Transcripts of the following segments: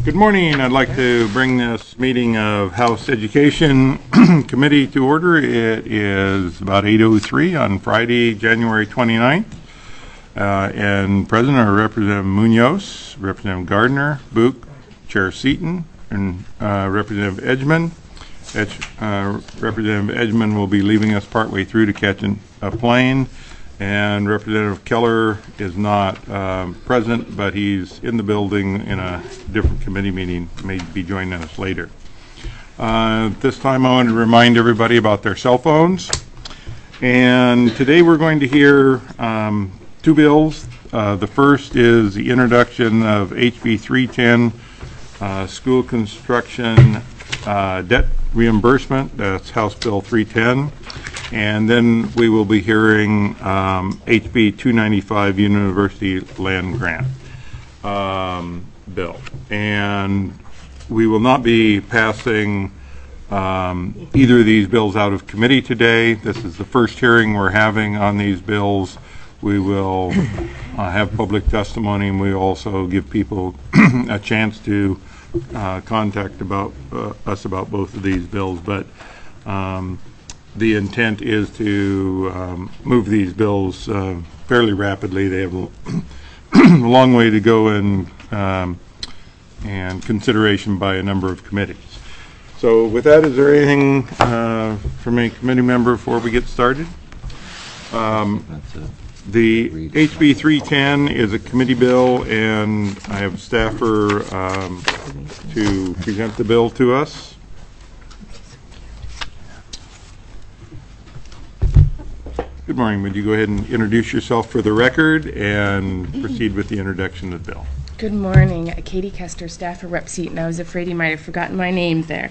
Good morning. I'd like to bring this meeting of House Education Committee to order. It is about 8:03 on Friday, January 29th. And present are Representative Munoz, Representative Gardner, Book, Chair Seaton, and Representative Edgman. Representative Edgman will be leaving us partway through to catch a plane. And Representative Keller is not present, but he's in the building in a different committee meeting, may be joining us later. This time I want to remind everybody about their cell phones. And today we're going to hear two bills. The first is the introduction of HB 310, School Construction Debt Reimbursement. That's House Bill 310. And then we will be hearing HB 295, University Land Grant bill. And we will not be passing either of these bills out of committee today. This is the first hearing we're having on these bills. We will have public testimony, and we also give people a chance to contact us about both of these bills. But the intent is to move these bills fairly rapidly. They have a long way to go in and consideration by a number of committees. So with that, is there anything from a committee member before we get started? The HB 310 is a committee bill, and I have a staffer to present the bill to us. Good morning. Would you go ahead and introduce yourself for the record and proceed with the introduction of the bill? Good morning. Katie Kester, staffer, Rep. Seaton. I was afraid you might have forgotten my name there.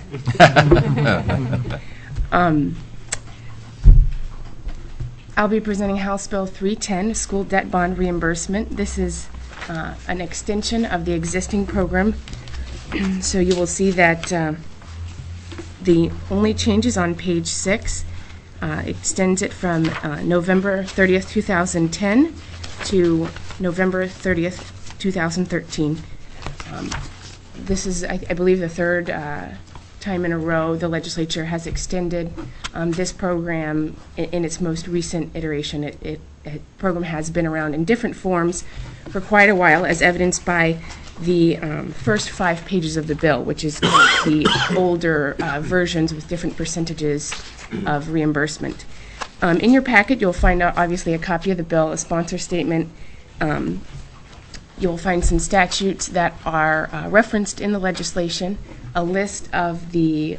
I'll be presenting House Bill 310, School Debt Bond Reimbursement. This is an extension of the existing program. So you will see that the only changes on page 6 extends it from November 30th, 2010 to November 30th, 2013. This is, I believe, the third time in a row the legislature has extended this program in its most recent iteration. It program has been around in different forms for quite a while, as evidenced by the first 5 pages of the bill, which is the older versions with different percentages of reimbursement. In your packet, you'll find out, obviously, a copy of the bill, a sponsor statement. You'll find some statutes that are referenced in the legislation, a list of the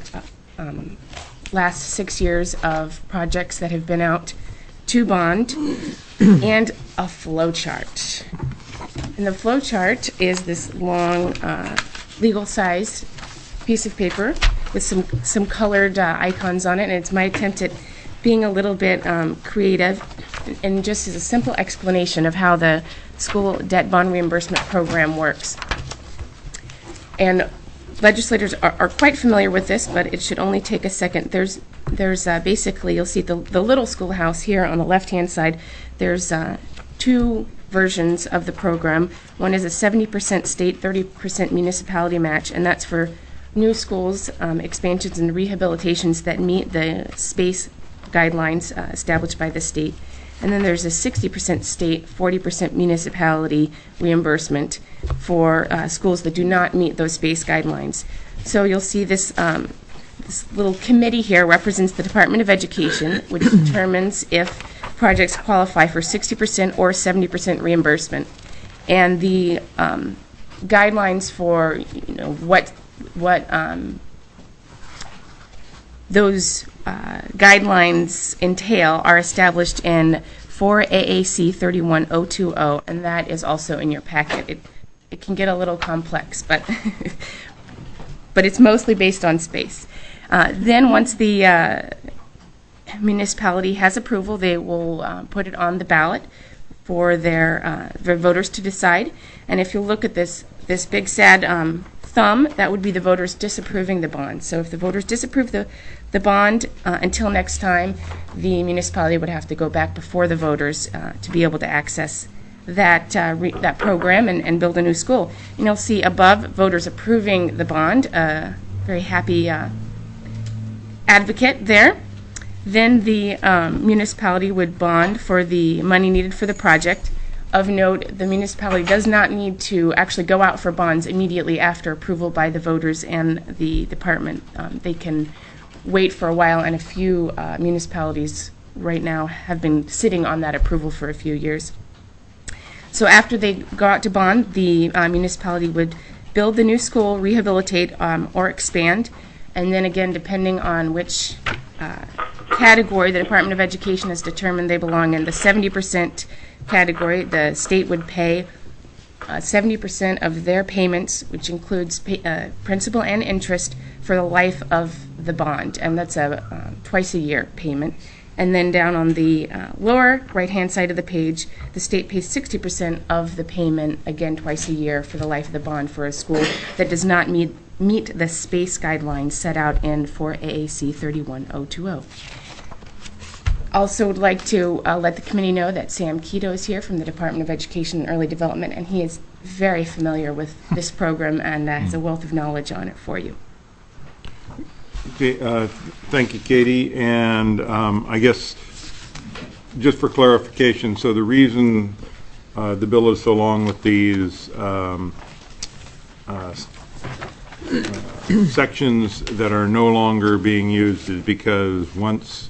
last 6 years of projects that have been out to bond, and a flow chart. And the flow chart is this long legal-sized piece of paper with some colored icons on it, and it's my attempt at being a little bit creative and just as a simple explanation of how the school debt bond reimbursement program works. And legislators are quite familiar with this, but it should only take a second. There's basically, you'll see the little schoolhouse here on the left-hand side. There's 2 versions of the program. One is a 70% state, 30% municipality match, and that's for new schools, expansions and rehabilitations that meet the space guidelines established by the state. And then there's a 60% state, 40% municipality reimbursement for schools that do not meet those space guidelines. So you'll see this this little committee here represents the Department of Education, which determines if projects qualify for 60% or 70% reimbursement. And the guidelines for what those guidelines entail are established in 4 AAC 31020, and that is also in your packet. It can get a little complex, but but it's mostly based on space. Then once the municipality has approval, they will put it on the ballot for their voters to decide. And if you look at this big sad thumb, that would be the voters disapproving the bond. So if the voters disapprove the bond, until next time, the municipality would have to go back before the voters to be able to access that that program and build a new school. And you'll see above voters approving the bond. Very happy advocate there. Then the municipality would bond for the money needed for the project. Of note, the municipality does not need to actually go out for bonds immediately after approval by the voters and the department. They can wait for a while, and a few municipalities right now have been sitting on that approval for a few years. So after they go out to bond, the municipality would build the new school, rehabilitate, or expand, and then again, depending on which category the Department of Education has determined they belong in, the 70% category, the state would pay 70% of their payments, which includes principal and interest, for the life of the bond, and that's a twice-a-year payment. And then down on the lower right-hand side of the page, the state pays 60% of the payment, again twice a year, for the life of the bond for a school that does not meet the space guidelines set out in 4 AAC 31020. Also would like to let the committee know that Sam Quito is here from the Department of Education and Early Development, and he is very familiar with this program and has a wealth of knowledge on it for you. Okay, thank you, Katie. And I guess just for clarification, so the reason the bill is so long with these sections that are no longer being used is because once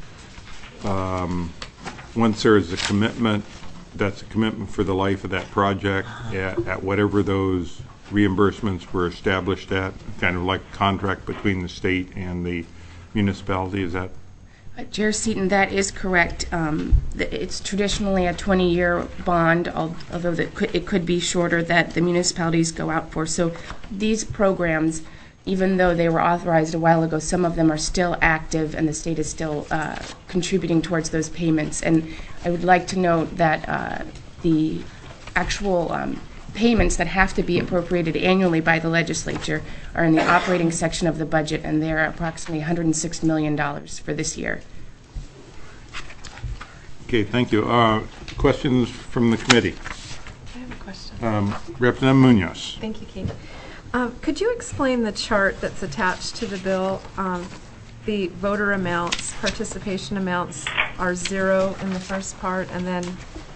there is a commitment, that's a commitment for the life of that project at whatever those reimbursements were established at, kind of like a contract between the state and the municipality. Is that? Chair Seaton, that is correct. It's traditionally a 20-year bond, although it could be shorter, that the municipalities go out for. So these programs, even though they were authorized a while ago, some of them are still active, and the state is still contributing towards those payments. And I would like to note that the actual payments that have to be appropriated annually by the legislature are in the operating section of the budget, and they're approximately $106 million for this year. Okay, thank you. Questions from the committee? I have a question. Representative Munoz. Thank you, Keith. Could you explain the chart that's attached to the bill? The voter amounts, participation amounts are 0 in the first part, and then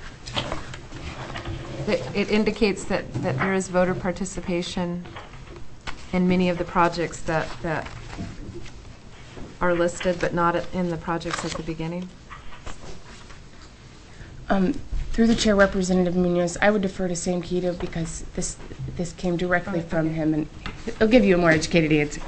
it indicates that there is voter participation in many of the projects that are listed, but not in the projects at the beginning. Through the chair, Representative Munoz, I would defer to Sam Quito because this came directly from him, and he'll give you a more educated answer.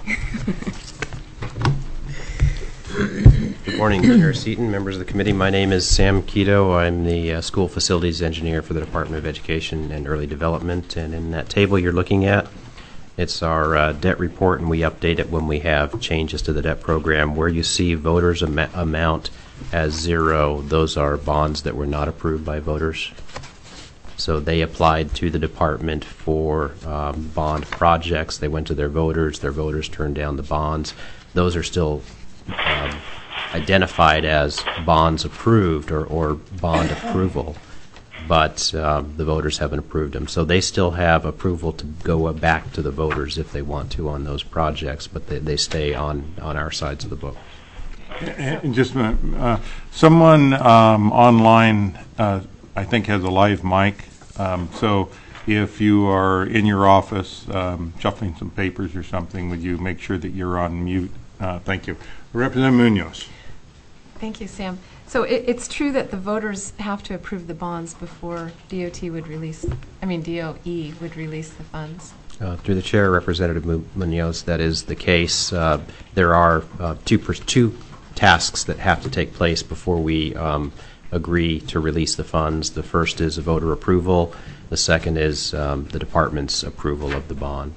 Good morning, Chair Seaton, members of the committee. My name is Sam Quito. I'm the school facilities engineer for the Department of Education and Early Development. And in that table you're looking at, it's our debt report, and we update it when we have changes to the debt program. Where you see voters' amount as 0, those are bonds that were not approved by voters. So they applied to the department for bond projects. They went to their voters turned down the bonds. Those are still identified as bonds approved or bond approval, but the voters haven't approved them. So they still have approval to go back to the voters if they want to on those projects, but they stay on our sides of the book. And just a minute, someone online, I think, has a live mic. So if you are in your office shuffling some papers or something, would you make sure that you're on mute? Thank you. Representative Munoz. Thank you, Sam. So it's true that the voters have to approve the bonds before DOE would release the funds. Through the chair, Representative Munoz, that is the case. There are two tasks that have to take place before we agree to release the funds. The first is a voter approval. The second is the department's approval of the bond.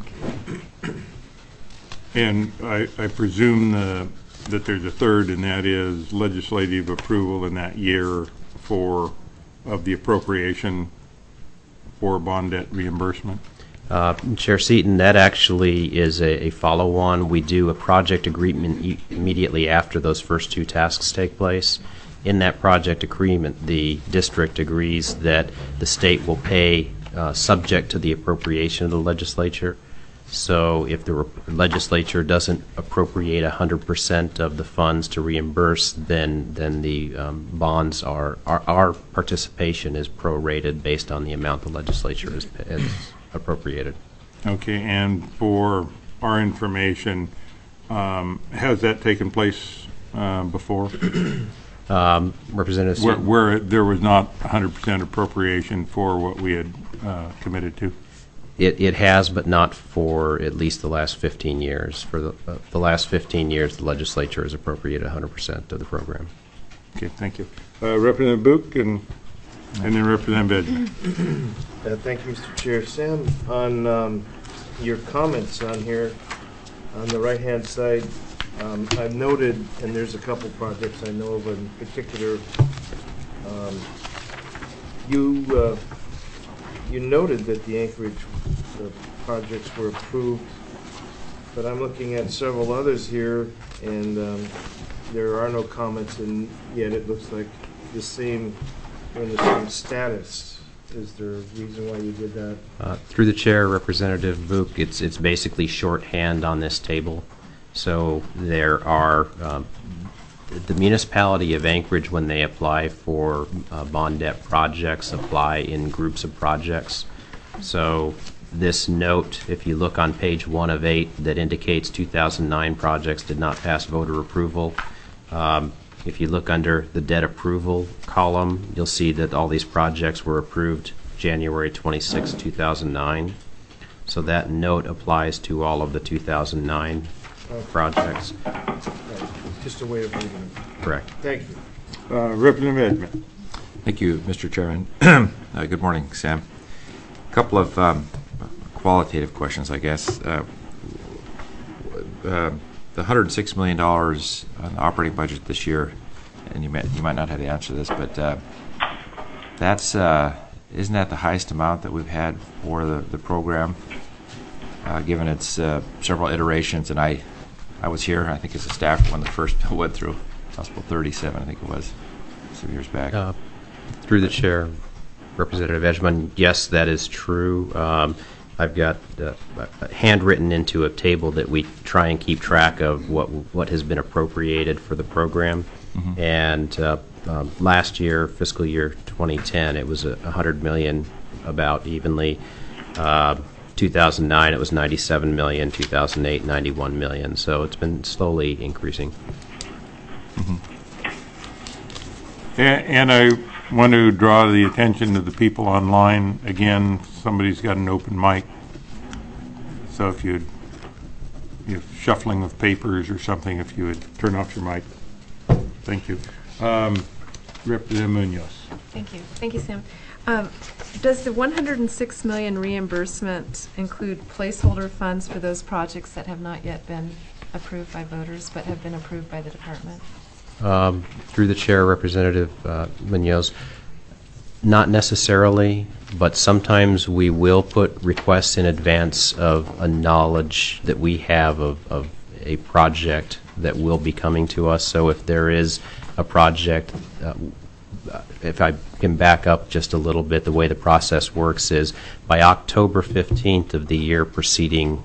And I presume that there's a third, and that is legislative approval in that year of the appropriation for bond debt reimbursement. Chair Seaton, that actually is a follow-on. We do a project agreement immediately after those first two tasks take place, In that project agreement, the district agrees that the state will pay subject to the appropriation of the legislature. So if the legislature doesn't appropriate 100% of the funds to reimburse, then the bonds our participation is prorated based on the amount the legislature has appropriated. Okay, and for our information, has that taken place before? Representative Seaton? Where there was not 100% appropriation for what we had committed to? It has, but not for at least the last 15 years. For the last 15 years, the legislature has appropriated 100% of the program. Okay, thank you. Representative Book and then Representative Benjamin. Thank you, Mr. Chair. Sam, on your comments on here, on the right-hand side, I've noted, and there's a couple projects I know of in particular, you noted that the Anchorage projects were approved, but I'm looking at several others here, and there are no comments, and yet it looks like the same, we're in the same status. Is there a reason why you did that? Through the chair, Representative Vuk, it's basically shorthand on this table. So there are the municipality of Anchorage, when they apply for bond debt projects, apply in groups of projects. So this note, if you look on page 1 of 8, that indicates 2009 projects did not pass voter approval. If you look under the debt approval column, you'll see that all these projects were approved January 26, 2009. So that note applies to all of the 2009 projects. Just a way of reading it. Correct. Thank you. Representative Benjamin. Thank you, Mr. Chairman. Good morning, Sam. A couple of qualitative questions, I guess. The $106 million on the operating budget this year, and you might not have the answer to this, but that's isn't that the highest amount that we've had for the program, given its several iterations? And I was here, I think, as a staff when the first bill went through, House Bill 37, I think it was, some years back. Through the chair, Representative Edgman, yes, that is true. I've got handwritten into a table that we try and keep track of what has been appropriated for the program. Mm-hmm. And last year, fiscal year 2010, it was $100 million, about evenly. 2009, it was $97 million. 2008, $91 million. So it's been slowly increasing. Mm-hmm. And I want to draw the attention of the people online. Again, somebody's got an open mic. So if you're shuffling of papers or something, if you would turn off your mic. Thank you. Representative Munoz. Thank you. Thank you, Sam. Does the $106 million reimbursement include placeholder funds for those projects that have not yet been approved by voters but have been approved by the department? Through the chair, Representative Munoz, not necessarily, but sometimes we will put requests in advance of a knowledge that we have of a project that will be coming to us. So if there is a project, if I can back up just a little bit, the way the process works is by October 15th of the year preceding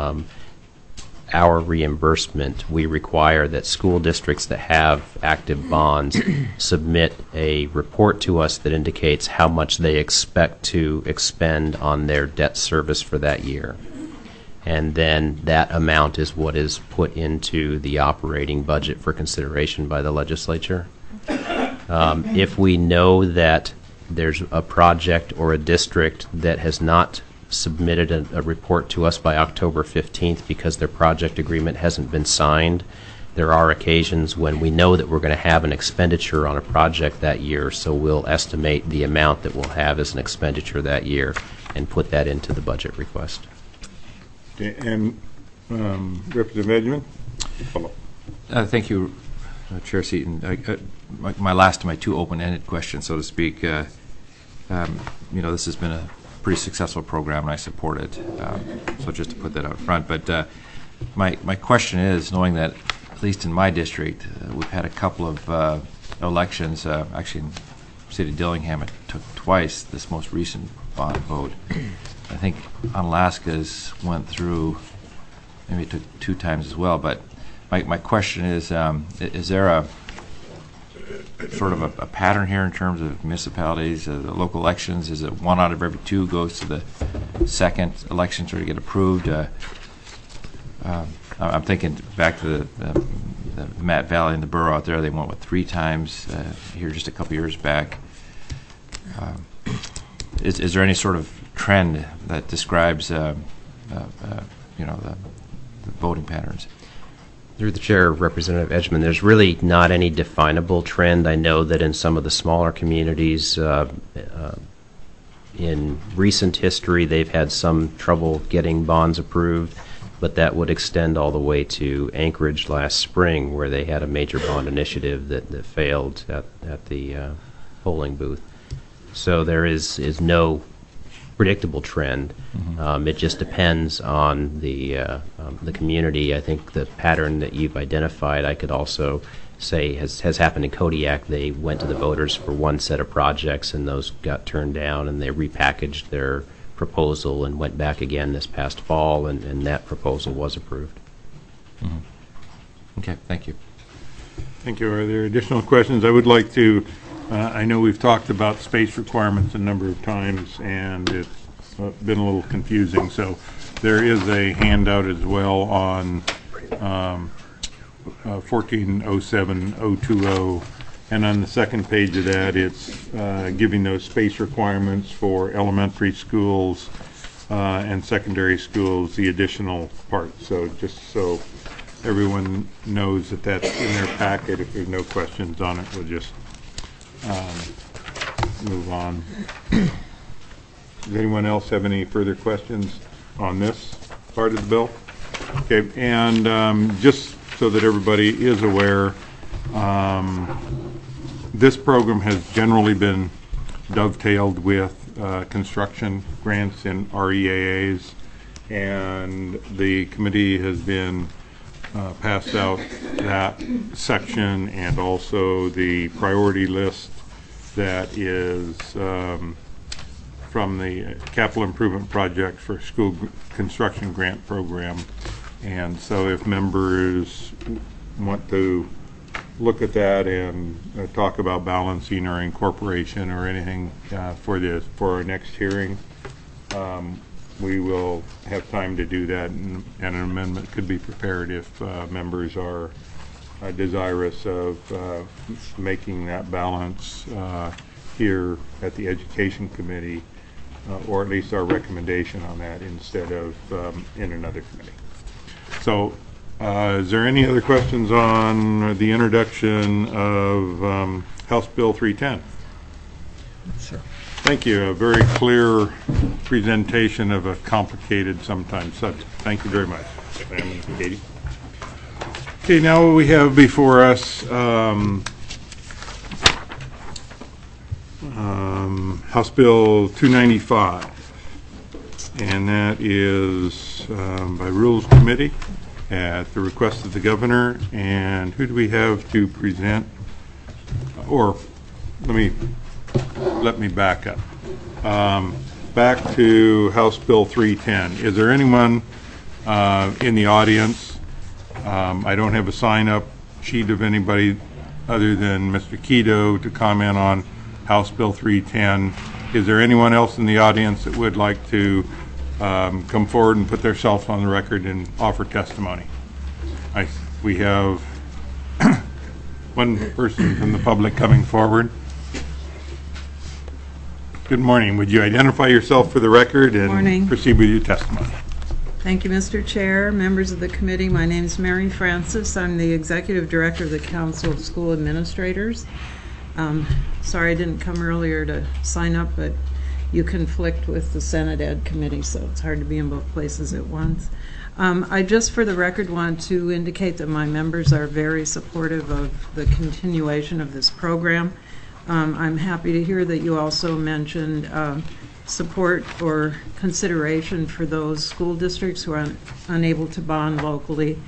our reimbursement, we require that school districts that have active bonds submit a report to us that indicates how much they expect to expend on their debt service for that year. And then that amount is what is put into the operating budget for consideration by the legislature. If we know that there's a project or a district that has not submitted a report to us by October 15th because their project agreement hasn't been signed, there are occasions when we know that we're going to have an expenditure on a project that year, so we'll estimate the amount that we'll have as an expenditure that year and put that into the budget request. Okay, and Representative Benjamin? Thank you, Chair Seaton. My last of my two open-ended questions, so to speak. This has been a pretty successful program, and I support it. So just to put that out front. But my question is, knowing that at least in my district, we've had a couple of elections. Actually, in the city of Dillingham, it took twice this most recent bond vote. I think Alaska's went through, maybe it took 2 times as well. But my question is there a sort of a pattern here in terms of municipalities, the local elections? Is it 1 out of every 2 goes to the second election to get approved? I'm thinking back to the Matt Valley and the borough out there. They went with 3 times here just a couple years back. Is there any sort of trend that describes the voting patterns? Through the chair, Representative Edgman, there's really not any definable trend. I know that in some of the smaller communities, in recent history, they've had some trouble getting bonds approved, but that would extend all the way to Anchorage last spring, where they had a major bond initiative that failed at the polling booth. So there is no predictable trend. It just depends on the community. I think the pattern that you've identified, I could also say has happened in Kodiak. They went to the voters for one set of projects, and those got turned down, and they repackaged their proposal and went back again this past fall, and that proposal was approved. Okay, thank you. Thank you. Are there additional questions? I would like to, I know we've talked about space requirements a number of times, and it's been a little confusing. So there is a handout as well on 1407-020, and on the second page of that, it's giving those space requirements for elementary schools and secondary schools, the additional part. So just so everyone knows that that's in their packet. If there's no questions on it, we'll just move on. Does anyone else have any further questions on this part of the bill? Okay, and just so that everybody is aware, this program has generally been dovetailed with construction grants and REAAs, and the committee has been passed out that section and also the priority list that is from the capital improvement project for school construction grant program. And so if members want to look at that and talk about balancing or incorporation or anything for our next hearing, we will have time to do that, and an amendment could be prepared if members are desirous of making that balance here at the Education Committee, or at least our recommendation on that instead of in another committee. So is there any other questions on the introduction of House Bill 310? Sure. Thank you. A very clear presentation of a complicated, sometimes subject. Thank you very much, Sam and Katie. Okay, now what we have before us, House Bill 295, and that is by Rules Committee at the request of the governor. And who do we have to present? Or let me back up. Back to House Bill 310. Is there anyone in the audience? I don't have a sign-up sheet of anybody other than Mr. Quito to comment on House Bill 310. Is there anyone else in the audience that would like to come forward and put themselves on the record and offer testimony? We have one person from the public coming forward. Good morning. Would you identify yourself for the record and proceed with your testimony? Thank you, Mr. Chair, members of the committee. My name is Mary Francis. I'm the Executive Director of the Council of School Administrators. Sorry I didn't come earlier to sign up, but you conflict with the Senate Ed Committee, so it's hard to be in both places at once. I just, for the record, want to indicate that my members are very supportive of the continuation of this program. I'm happy to hear that you also mentioned support or consideration for those school districts who are unable to bond locally.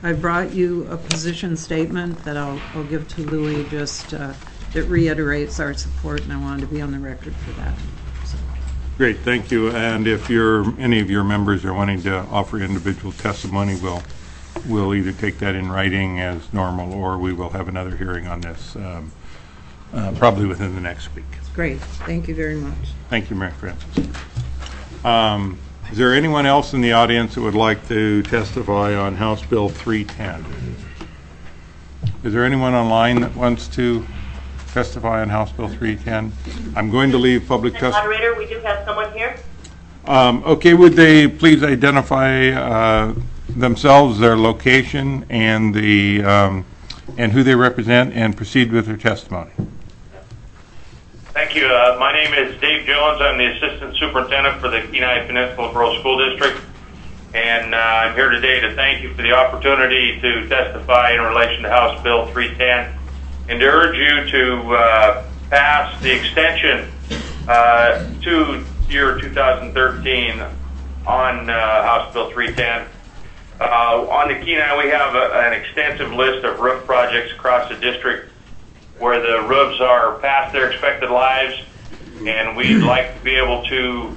I brought you a position statement that I'll give to Louis, just it reiterates our support, and I wanted to be on the record for that. So. Great, thank you. And if any of your members are wanting to offer individual testimony, we'll either take that in writing as normal, or we will have another hearing on this probably within the next week. Great, thank you very much. Thank you, Mary Frances. Is there anyone else in the audience that would like to testify on House Bill 310? Is there anyone online that wants to testify on House Bill 310? I'm going to leave public testimony. Moderator, we do have someone here. Okay, would they please identify themselves, their location, and who they represent, and proceed with their testimony? Thank you. My name is Dave Jones. I'm the Assistant Superintendent for the Kenai Peninsula Borough School District, and I'm here today to thank you for the opportunity to testify in relation to House Bill 310 and to urge you to pass the extension to year 2013 on House Bill 310. On the Kenai, we have an extensive list of roof projects across the district where the roofs are past their expected lives, and we'd like to be able to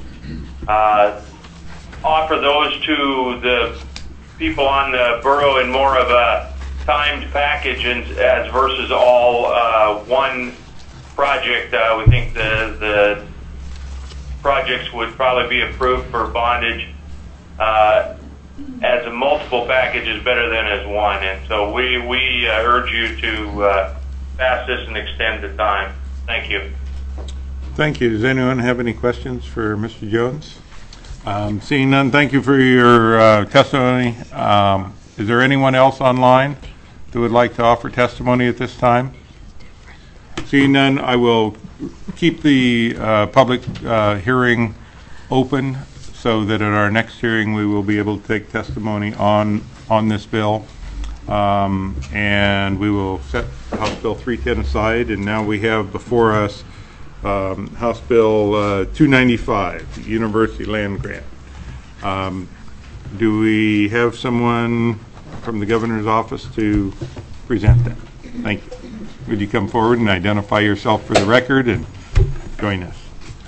offer those to the people on the borough in more of a timed package as versus all one project. We think the projects would probably be approved for bondage as a multiple package is better than as one, and so we urge you to pass this and extend the time. Thank you. Thank you. Does anyone have any questions for Mr. Jones? Seeing none, thank you for your testimony. Is there anyone else online that would like to offer testimony at this time? Seeing none, I will keep the public hearing open so that at our next hearing we will be able to take testimony on this bill. And we will set House Bill 310 aside, and now we have before us House Bill 295, University Land Grant. Do we have someone from the Governor's office to present that? Thank you. Would you come forward and identify yourself for the record and join us?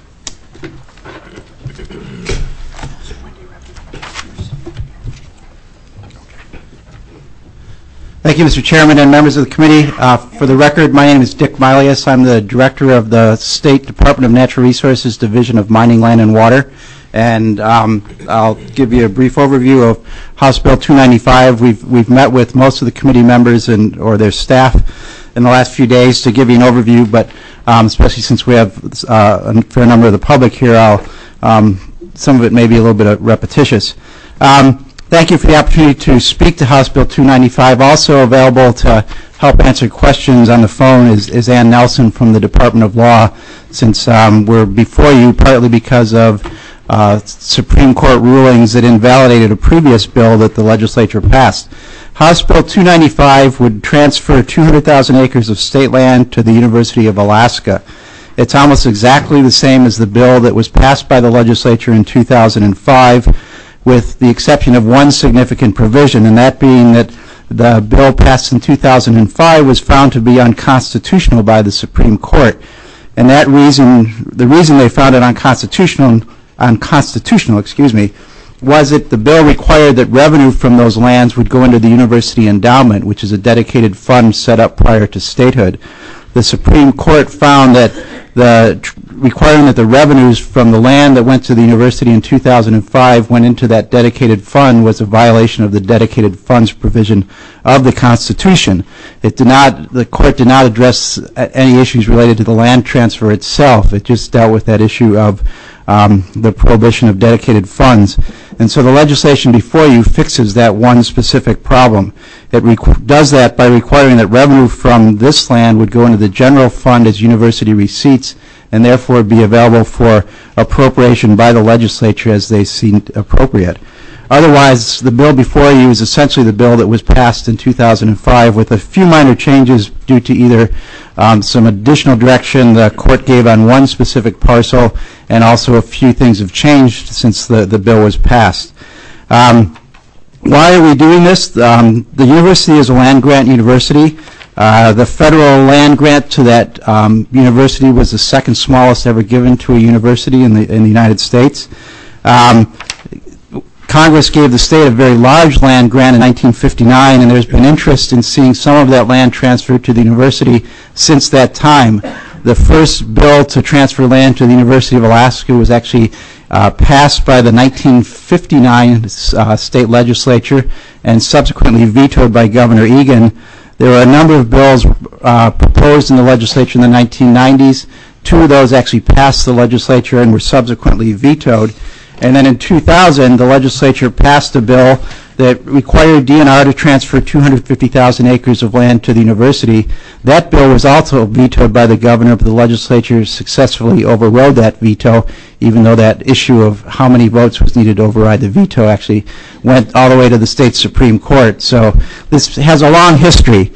Thank you, Mr. Chairman and members of the committee. For the record, my name is Dick Milius. I'm the director of the State Department of Natural Resources Division of Mining, Land, and Water. And I'll give you a brief overview of House Bill 295. We've met with most of the committee members or their staff in the last few days to give you an overview, but especially since we have a fair number of the public here, some of it may be a little bit repetitious. Thank you for the opportunity to speak to House Bill 295. Also available to help answer questions on the phone is Ann Nelson from the Department of Law, since we're before you partly because of Supreme Court rulings that invalidated a previous bill that the legislature passed. House Bill 295 would transfer 200,000 acres of state land to the University of Alaska. It's almost exactly the same as the bill that was passed by the legislature in 2005, with the exception of one significant provision, and that being that the bill passed in 2005 was found to be unconstitutional by the Supreme Court. And the reason they found it unconstitutional, was that the bill required that revenue from those lands would go into the university endowment, which is a dedicated fund set up prior to statehood. The Supreme Court found that requiring that the revenues from the land that went to the university in 2005 went into that dedicated fund was a violation of the dedicated funds provision of the Constitution. The court did not address any issues related to the land transfer itself. It just dealt with that issue of the prohibition of dedicated funds. And so the legislation before you fixes that one specific problem. It does that by requiring that revenue from this land would go into the general fund as university receipts, and therefore be available for appropriation by the legislature as they see appropriate. Otherwise, the bill before you is essentially the bill that was passed in 2005 with a few minor changes due to either some additional direction the court gave on one specific parcel, and also a few things have changed since the bill was passed. Why are we doing this? The university is a land-grant university. The federal land grant to that university was the second smallest ever given to a university in the United States. Congress gave the state a very large land grant in 1959, and there's been interest in seeing some of that land transferred to the university since that time. The first bill to transfer land to the University of Alaska was actually passed by the 1959 state legislature and subsequently vetoed by Governor Egan. There were a number of bills proposed in the legislature in the 1990s. Two of those actually passed the legislature and were subsequently vetoed. And then in 2000, the legislature passed a bill that required DNR to transfer 250,000 acres of land to the university. That bill was also vetoed by the governor, but the legislature successfully overrode that veto, even though that issue of how many votes was needed to override the veto actually went all the way to the state Supreme Court. So this has a long history.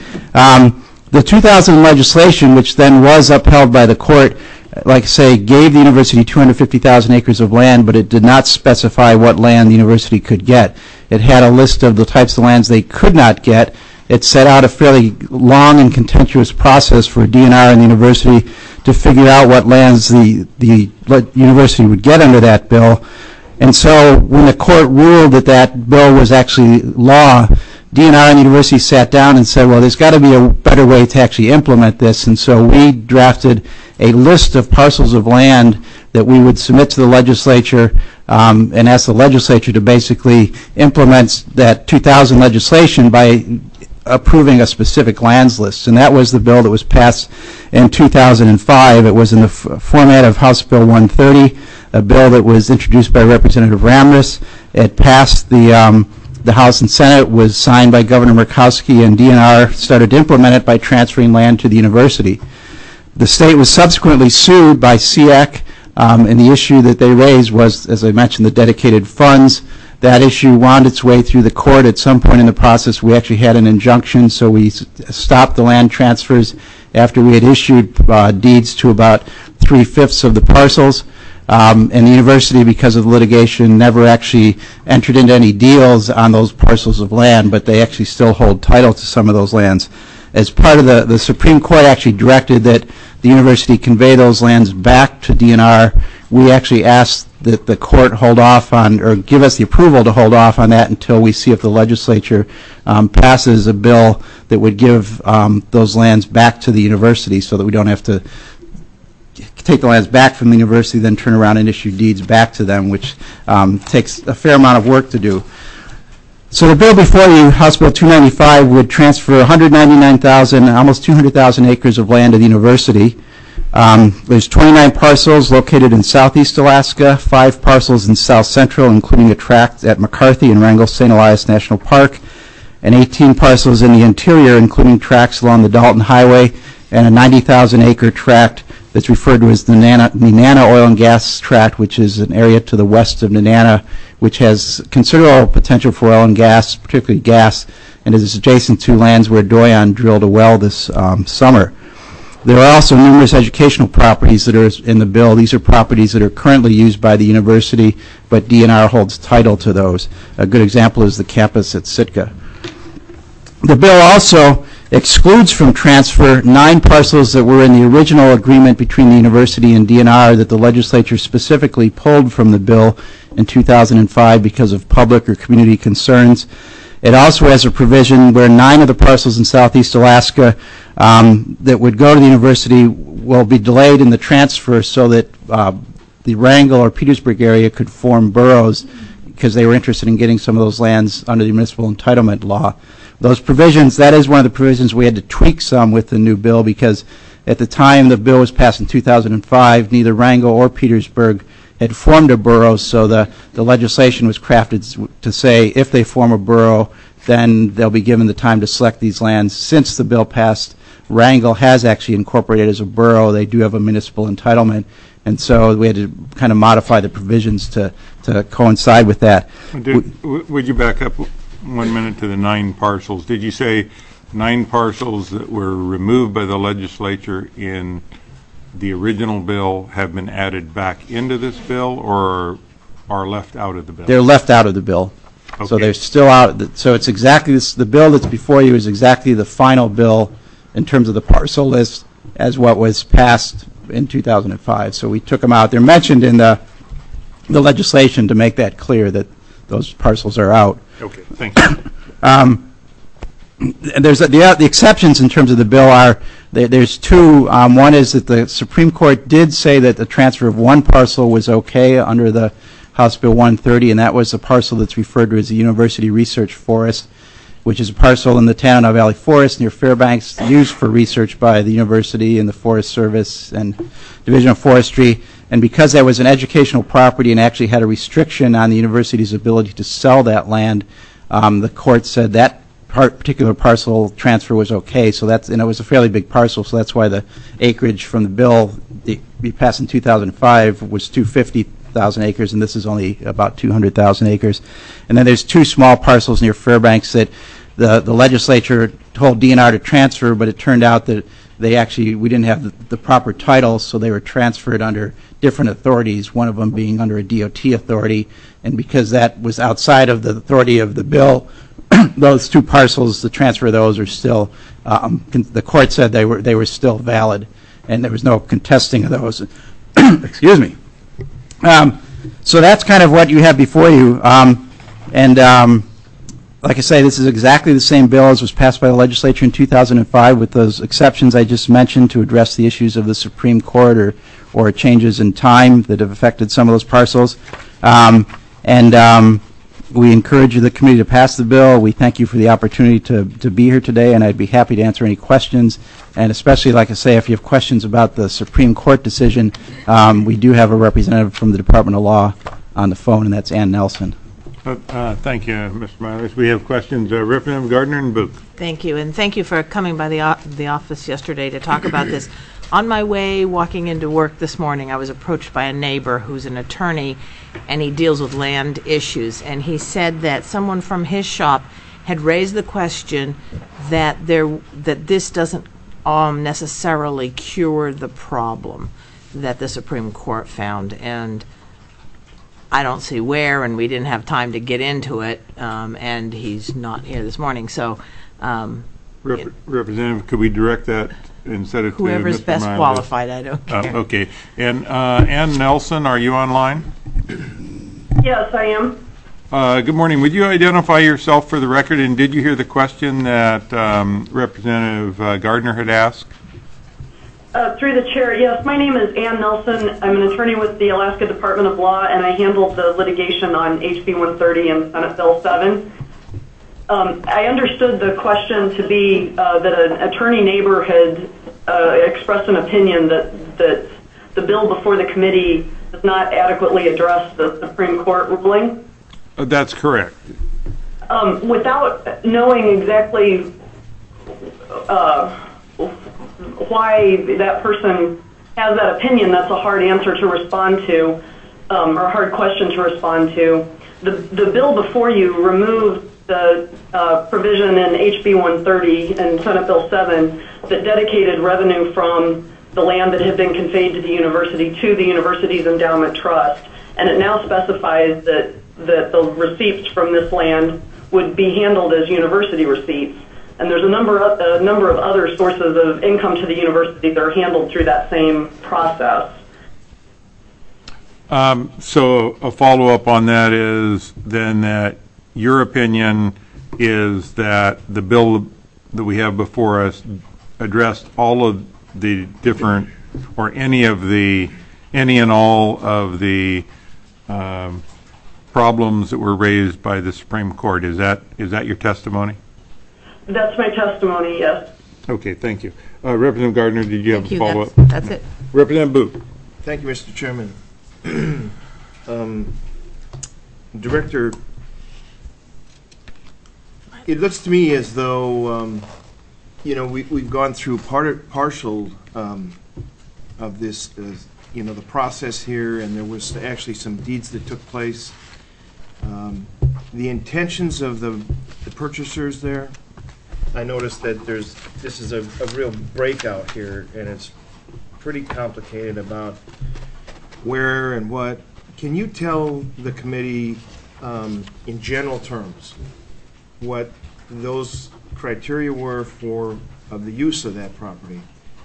The 2000 legislation, which then was upheld by the court, like I say, gave the university 250,000 acres of land, but it did not specify what land the university could get. It had a list of the types of lands they could not get. It set out a fairly long and contentious process for DNR and the university to figure out what lands the university would get under that bill. And so when the court ruled that that bill was actually law, DNR and the university sat down and said, well, there's got to be a better way to actually implement this. And so we drafted a list of parcels of land that we would submit to the legislature and ask the legislature to basically implement that 2000 legislation by approving a specific lands list. And that was the bill that was passed in 2005. It was in the format of House Bill 130, a bill that was introduced by Representative Ramnus. It passed the House and Senate, was signed by Governor Murkowski, and DNR started to implement it by transferring land to the university. The state was subsequently sued by SEAC, and the issue that they raised was, as I mentioned, the dedicated funds. That issue wound its way through the court. At some point in the process, we actually had an injunction, so we stopped the land transfers after we had issued deeds to about 3/5 of the parcels. And the university, because of the litigation, never actually entered into any deals on those parcels of land, but they actually still hold title to some of those lands. As part of the Supreme Court actually directed that the university convey those lands back to DNR, we actually asked that the court hold off on, or give us the approval to hold off on that until we see if the legislature passes a bill that would give those lands back to the university so that we don't have to take the lands back from the university, then turn around and issue deeds back to them, which takes a fair amount of work to do. So the bill before you, House Bill 295, would transfer 199,000, almost 200,000 acres of land to the university. There's 29 parcels located in southeast Alaska, 5 parcels in south central, including a tract at McCarthy and Wrangell-St. Elias National Park, and 18 parcels in the interior, including tracts along the Dalton Highway, and a 90,000-acre tract that's referred to as the Nenana Oil and Gas Tract, which is an area to the west of Nenana, which has considerable potential for oil and gas, particularly gas, and is adjacent to lands where Doyon drilled a well this summer. There are also numerous educational properties that are in the bill. These are properties that are currently used by the university, but DNR holds title to those. A good example is the campus at Sitka. The bill also excludes from transfer 9 parcels that were in the original agreement between the university and DNR that the legislature specifically pulled from the bill in 2005 because of public or community concerns. It also has a provision where 9 of the parcels in southeast Alaska that would go to the university will be delayed in the transfer so that the Wrangell or Petersburg area could form boroughs because they were interested in getting some of those lands under the municipal entitlement law. Those provisions, that is one of the provisions we had to tweak some with the new bill because at the time the bill was passed in 2005, neither Wrangell or Petersburg had formed a borough, so the legislation was crafted to say if they form a borough, then they'll be given the time to select these lands. Since the bill passed, Wrangell has actually incorporated as a borough. They do have a municipal entitlement, and so we had to kind of modify the provisions to coincide with that. Would you back up 1 minute to the 9 parcels? Did you say 9 parcels that were removed by the legislature in the original bill have been added back into this bill or are left out of the bill? They're left out of the bill. So Okay. they're still out, so it's exactly, the bill that's before you is exactly the final bill in terms of the parcel list as what was passed in 2005. So we took them out. They're mentioned in the legislation to make that clear that those parcels are out. Okay, thank you. And there's the exceptions in terms of the bill are, there's two. One is that the Supreme Court did say that the transfer of one parcel was okay under the House Bill 130, and that was the parcel that's referred to as the University Research Forest, which is a parcel in the Tanana Valley Forest near Fairbanks used for research by the university and the Forest Service and Division of Forestry. And because that was an educational property and actually had a restriction on the university's ability to sell that land, the court said that particular parcel transfer was okay. So that's, and it was a fairly big parcel, so that's why the acreage from the bill we passed in 2005 was 250,000 acres, and this is only about 200,000 acres. And then there's two small parcels near Fairbanks that the legislature told DNR to transfer, but it turned out that we didn't have the proper titles, so they were transferred under different authorities, one of them being under a DOT authority. And because that was outside of the authority of the bill, those two parcels, the transfer of those are still, the court said they were still valid, and there was no contesting of those. Excuse me. So that's kind of what you have before you. Like I say, this is exactly the same bill as was passed by the legislature in 2005 with those exceptions I just mentioned to address the issues of the Supreme Court or changes in time that have affected some of those parcels. We encourage the committee to pass the bill. We thank you for the opportunity to be here today, and I'd be happy to answer any questions. And especially, like I say, if you have questions about the Supreme Court decision, we do have a representative from the Department of Law on the phone, and that's Ann Nelson. Thank you, Mr. Myers. We have questions. Representative Gardner and Booth. Thank you, and thank you for coming by the office yesterday to talk about this. On my way walking into work this morning, I was approached by a neighbor who's an attorney, and he deals with land issues. And he said that someone from his shop had raised the question that this doesn't necessarily cure the problem that the Supreme Court found. And I don't see where, and we didn't have time to get into it, and he's not here this morning. So, Representative, could we direct that instead of whoever's Mr. best Myers? qualified, I don't care. Okay. And Ann Nelson, are you online? Yes, I am. Good morning. Would you identify yourself for the record, and did you hear the question that Representative Gardner had asked? Through the chair, yes. My name is Ann Nelson. I'm an attorney with the Alaska Department of Law, and I handled the litigation on HB 130 and Senate Bill 7. I understood the question to be that an attorney neighbor had expressed an opinion that the bill before the committee does not adequately address the Supreme Court ruling. That's correct. Without knowing exactly why that person has that opinion, that's a hard answer to respond to, or a hard question to respond to. The bill before you removed the provision in HB 130 and Senate Bill 7 that dedicated revenue from the land that had been conveyed to the university's endowment trust, and it now specifies that the receipts from this land would be handled as university receipts. And there's a number of other sources of income to the university that are handled through that same process. So a follow-up on that is then that your opinion is that the bill that we have before us addressed all of the different, or any and all of the problems that were raised by the Supreme Court. Is that your testimony? That's my testimony, yes. Okay, thank you. Representative Gardner, did you have a follow-up? That's it. Representative Booth. Thank you, Mr. Chairman. Director, it looks to me as though, we've gone through partial of this, the process here, and there was actually some deeds that took place. The intentions of the purchasers there, I noticed that this is a real breakout here, and it's pretty complicated about where and what. Can you tell the committee in general terms, what those criteria were for of the use of that property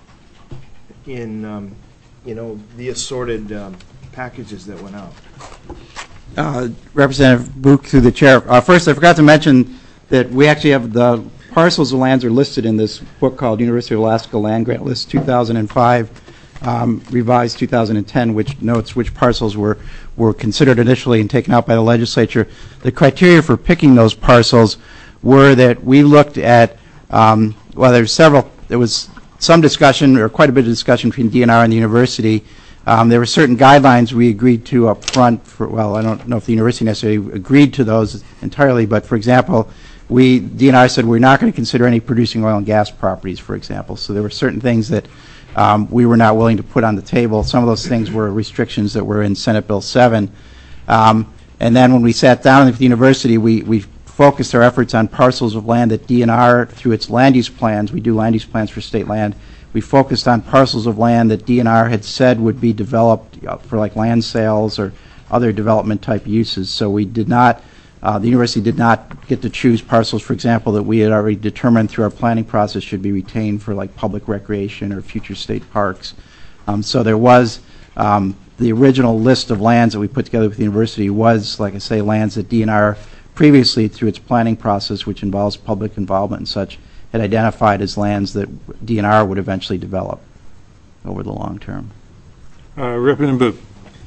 in, the assorted packages that went out? Representative Buch, through the chair. First, I forgot to mention that we actually have the parcels of lands are listed in this book called University of Alaska Land Grant List 2005, revised 2010, which notes which parcels were considered initially and taken out by the legislature. The criteria for picking those parcels were that we looked at, there was some discussion, or quite a bit of discussion between DNR and the university. There were certain guidelines we agreed to up front I don't know if the university necessarily agreed to those entirely, but for example, DNR said we're not going to consider any producing oil and gas properties, for example. So there were certain things that we were not willing to put on the table. Some of those things were restrictions that were in Senate Bill 7. And then when we sat down with the university, we focused our efforts on parcels of land that DNR, through its land use plans, we do land use plans for state land, we focused on parcels of land that DNR had said would be developed for like land sales or other development type uses. So we did not, the university did not get to choose parcels, for example, that we had already determined through our planning process should be retained for like public recreation or future state parks. So there was, the original list of lands that we put together with the university was, like I say, lands that DNR previously, through its planning process, which involves public involvement and such, had identified as lands that DNR would eventually develop over the long term. Representative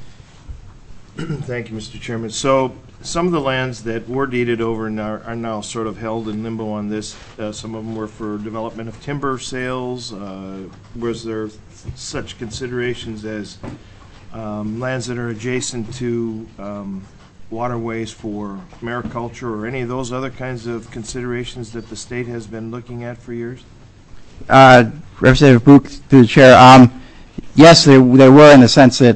Booth. Thank you, Mr. Chairman. So some of the lands that were deeded over are now sort of held in limbo on this. Some of them were for development of timber sales. Was there such considerations as lands that are adjacent to waterways for mariculture or any of those other kinds of considerations that the state has been looking at for years? Representative Buch, through the chair, yes, there were, in the sense that,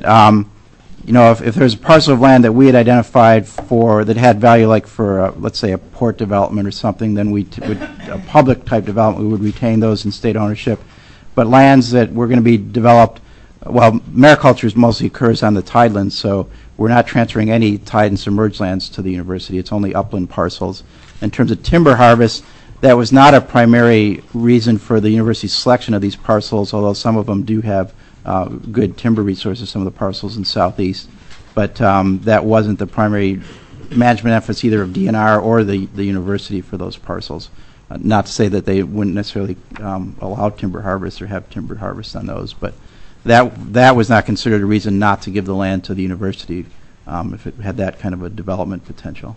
if there's a parcel of land that we had identified for that had value, like for, let's say, a port development or something, then a public type development, we would retain those in state ownership. But lands that were going to be developed, mariculture mostly occurs on the tidelands, so we're not transferring any tide and submerged lands to the university. It's only upland parcels. In terms of timber harvest, that was not a primary reason for the university's selection of these parcels, although some of them do have good timber resources, some of the parcels in southeast. But that wasn't the primary management efforts either of DNR or the university for those parcels. Not to say that they wouldn't necessarily allow timber harvest or have timber harvest on those, but that was not considered a reason not to give the land to the university if it had that kind of a development potential.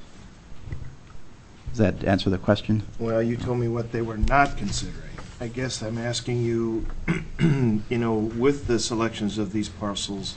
Does that answer the question? Well, you told me what they were not considering. I guess I'm asking you, with the selections of these parcels,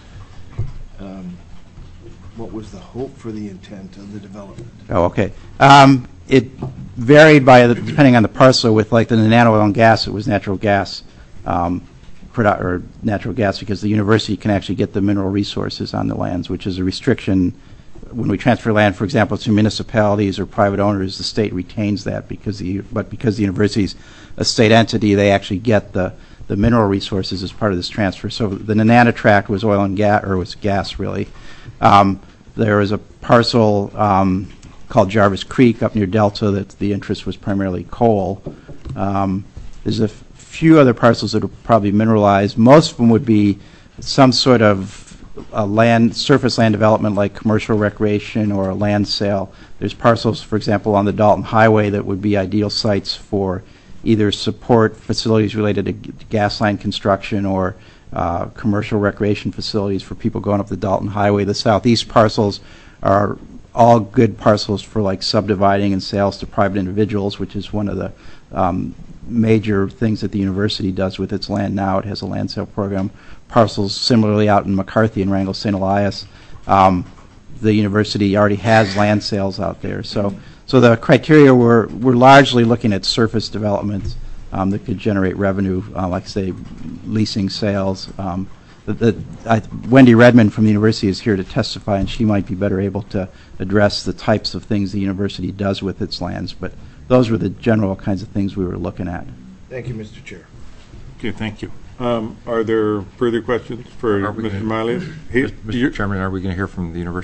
what was the hope for the intent of the development? Oh, okay. It varied depending on the parcel. With like the Nenana Oil and Gas, it was natural gas. Or natural gas, because the university can actually get the mineral resources on the lands, which is a restriction. When we transfer land, for example, to municipalities or private owners, the state retains that because the university's a state entity, they actually get the mineral resources as part of this transfer. So the Nenana tract was oil and gas, or was gas really. There was a parcel called Jarvis Creek up near Delta that the interest was primarily coal. There's a few other parcels that are probably mineralized. Most of them would be some sort of surface land development, like commercial recreation or a land sale. There's parcels, for example, on the Dalton Highway that would be ideal sites for either support facilities related to gas line construction or commercial recreation facilities for people going up the Dalton Highway. The southeast parcels are all good parcels for like subdividing and sales to private individuals, which is one of the major things that the university does with its land now. It has a land sale program. Parcels similarly out in McCarthy and Wrangell St. Elias. The university already has land sales out there. So the criteria were largely looking at surface developments that could generate revenue, like say leasing sales. Wendy Redmond from the university is here to testify, and she might be better able to address the types of things the university does with its lands. But those were the general kinds of things we were looking at. Thank you, Mr. Chair. Okay, thank you. Are there further questions for Mr. Miley? Mr. Chairman, are we going to hear from the university?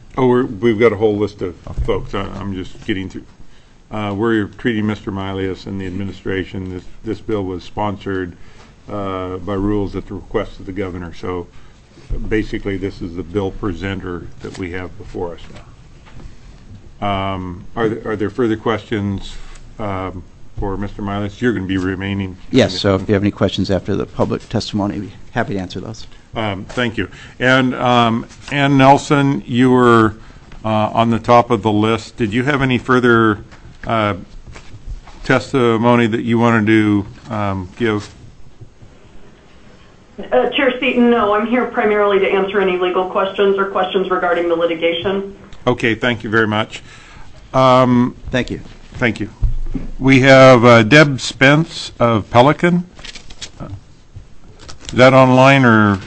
Oh, we've got a whole list of folks. I'm just getting through. We're treating Mr. Milius and the administration. This bill was sponsored by rules at the request of the governor. So basically, this is the bill presenter that we have before us now. Are there further questions for Mr. Milius? You're going to be remaining. Yes, so if you have any questions after the public testimony, I'd be happy to answer those. Thank you. And Ann Nelson, you were on the top of the list. Did you have any further testimony that you wanted to give? Chair Seaton, no, I'm here primarily to answer any legal questions or questions regarding the litigation. Okay, thank you very much. Thank you. Thank you. We have Deb Spence of Pelican. Is that online or?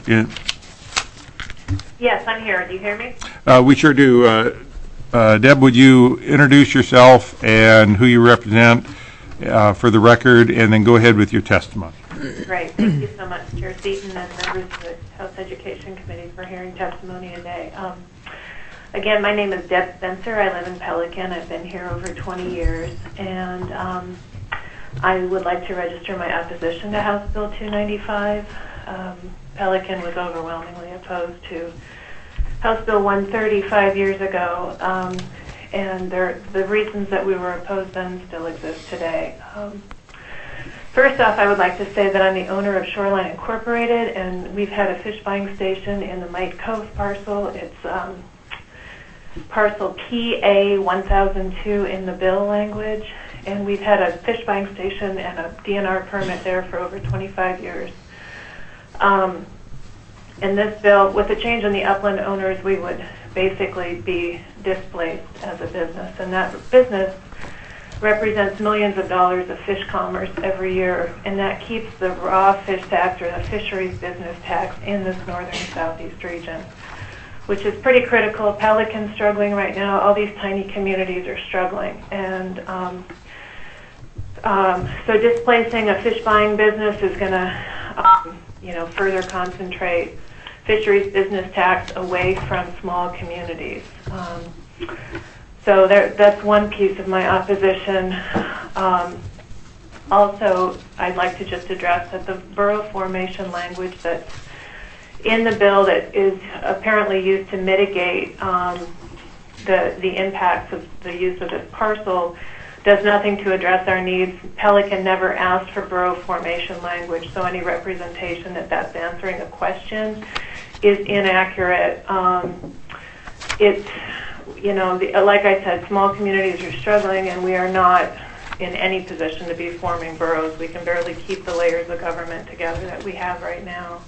Yes, I'm here. Do you hear me? We sure do. Deb, would you introduce yourself and who you represent for the record, and then go ahead with your testimony. Great. Thank you so much, Chair Seaton and members of the House Education Committee for hearing testimony today. Again, my name is Deb Spencer. I live in Pelican. I've been here over 20 years, and I would like to register my opposition to House Bill 295. Pelican was overwhelmingly opposed to House Bill 130 5 years ago, and the reasons that we were opposed then still exist today. First off, I would like to say that I'm the owner of Shoreline Incorporated, and we've had a fish buying station in the Mite Cove parcel. It's parcel PA 1002 in the bill language, and we've had a fish buying station and a DNR permit there for over 25 years. And this bill, with the change in the upland owners, we would basically be displaced as a business, and that business represents millions of dollars of fish commerce every year, and that keeps the raw fish tax or the fisheries business tax in this northern southeast region, which is pretty critical. Pelican's struggling right now. All these tiny communities are struggling, and so displacing a fish buying business is going to, further concentrate fisheries business tax away from small communities. So that's one piece of my opposition. Also, I'd like to just address that the borough formation language that's in the bill that is apparently used to mitigate the impacts of the use of this parcel does nothing to address our needs. Pelican never asked for borough formation language, so any representation that that's answering a question is inaccurate. It's, like I said, small communities are struggling, and we are not in any position to be forming boroughs. We can barely keep the layers of government together that we have right now.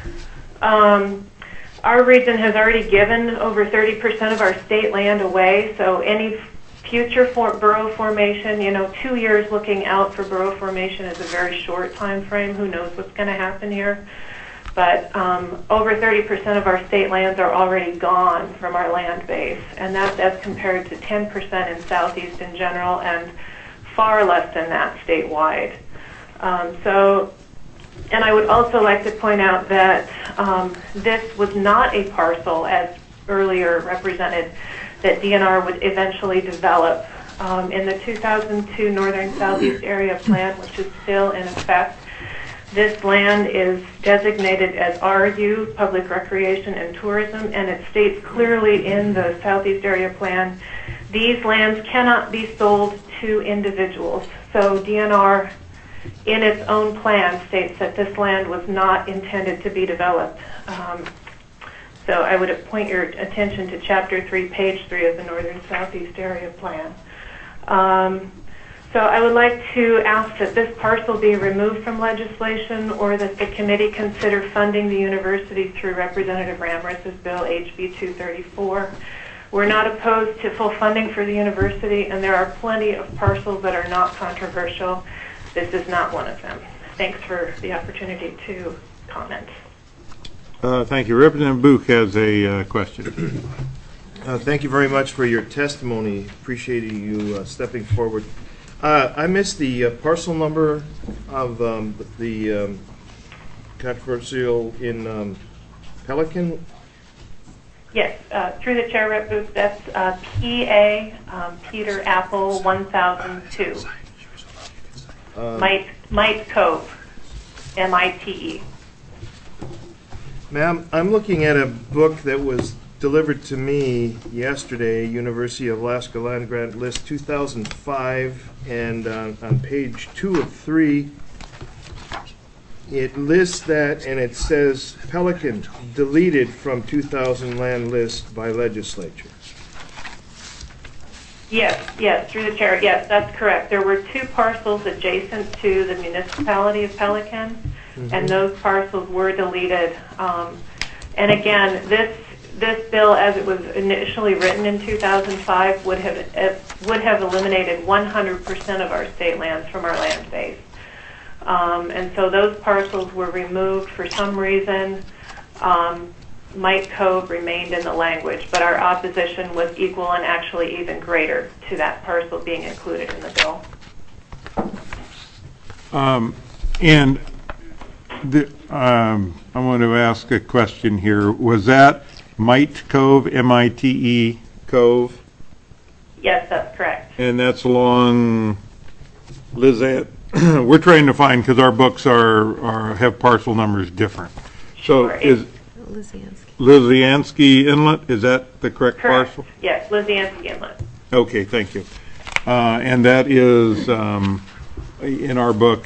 Our region has already given over 30% of our state land away, so any future borough formation, 2 years looking out for borough formation is a very short time frame. Who knows what's going to happen here? But over 30% of our state lands are already gone from our land base, and that's compared to 10% in Southeast in general and far less than that statewide. And I would also like to point out that this was not a parcel, as earlier represented, that DNR would eventually develop. In the 2002 Northern Southeast Area Plan, which is still in effect, this land is designated as RU, Public Recreation and Tourism, and it states clearly in the Southeast Area Plan, these lands cannot be sold to individuals. So DNR, in its own plan, states that this land was not intended to be developed. So I would point your attention to Chapter 3, Page 3 of the Northern Southeast Area Plan. So I would like to ask that this parcel be removed from legislation, or that the committee consider funding the university through Representative Ramritz's bill, HB 234. We're not opposed to full funding for the university, and there are plenty of parcels that are not controversial. This is not one of them. Thanks for the opportunity to comment. Thank you. Representative Buch has a question. Thank you very much for your testimony. Appreciating you stepping forward. I missed the parcel number of the controversial in Pelican. Yes, through the chair, Rep. Booth, that's PA Peter Apple 1002. Mite Cove, MITE. Ma'am, I'm looking at a book that was delivered to me yesterday, University of Alaska Land Grant List 2005, and on page 2 of 3, it lists that, and it says Pelican deleted from 2000 land list by legislature. Yes, through the chair. Yes, that's correct. There were 2 parcels adjacent to the municipality of Pelican, and those parcels were deleted. And again, this bill, as it was initially written in 2005, would have eliminated 100% of our state lands from our land base. And so those parcels were removed for some reason. Mite Cove remained in the language, but our opposition was equal and actually even greater to that parcel being included in the bill. I want to ask a question here. Was that Mite Cove, M-I-T-E Cove? Yes, that's correct. And that's along Lizette. We're trying to find, because our books have parcel numbers different. So Sure. is Liziansky Inlet, is that the correct parcel? Yes, Liziansky Inlet. Okay, thank you. And that is in our book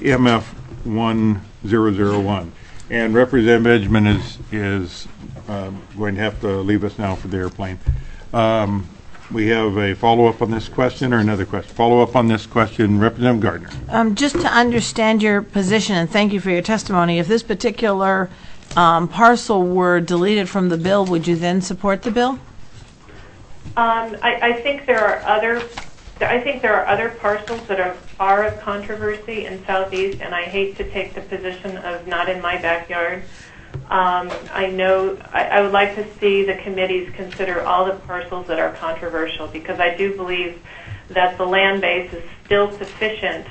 MF1001. And Representative Benjamin is going to have to leave us now for the airplane. We have a follow-up on this question or another question? Follow-up on this question, Representative Gardner. Just to understand your position, and thank you for your testimony, if this particular parcel were deleted from the bill, would you then support the bill? I think there are other parcels that are of controversy in Southeast, and I hate to take the position of not in my backyard. I would like to see the committees consider all the parcels that are controversial, because I do believe that the land base is still sufficient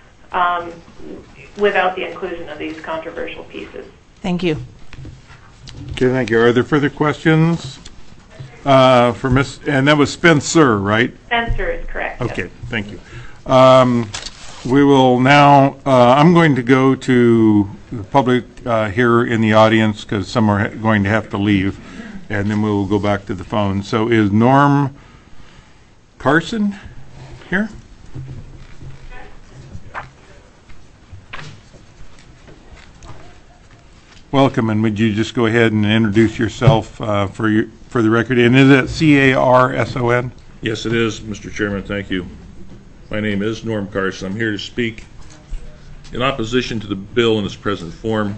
without the inclusion of these controversial pieces. Thank you. Okay, thank you. Are there further questions for Ms. And that was Spencer, right? Spencer is correct. Okay, yes. thank you. We will now, I'm going to go to the public here in the audience, because some are going to have to leave, and then we will go back to the phone. So is Norm Carson here? Welcome, and would you just go ahead and introduce yourself for the record? And is it C-A-R-S-O-N? Yes, it is, Mr. Chairman. Thank you. My name is Norm Carson. I'm here to speak in opposition to the bill in its present form.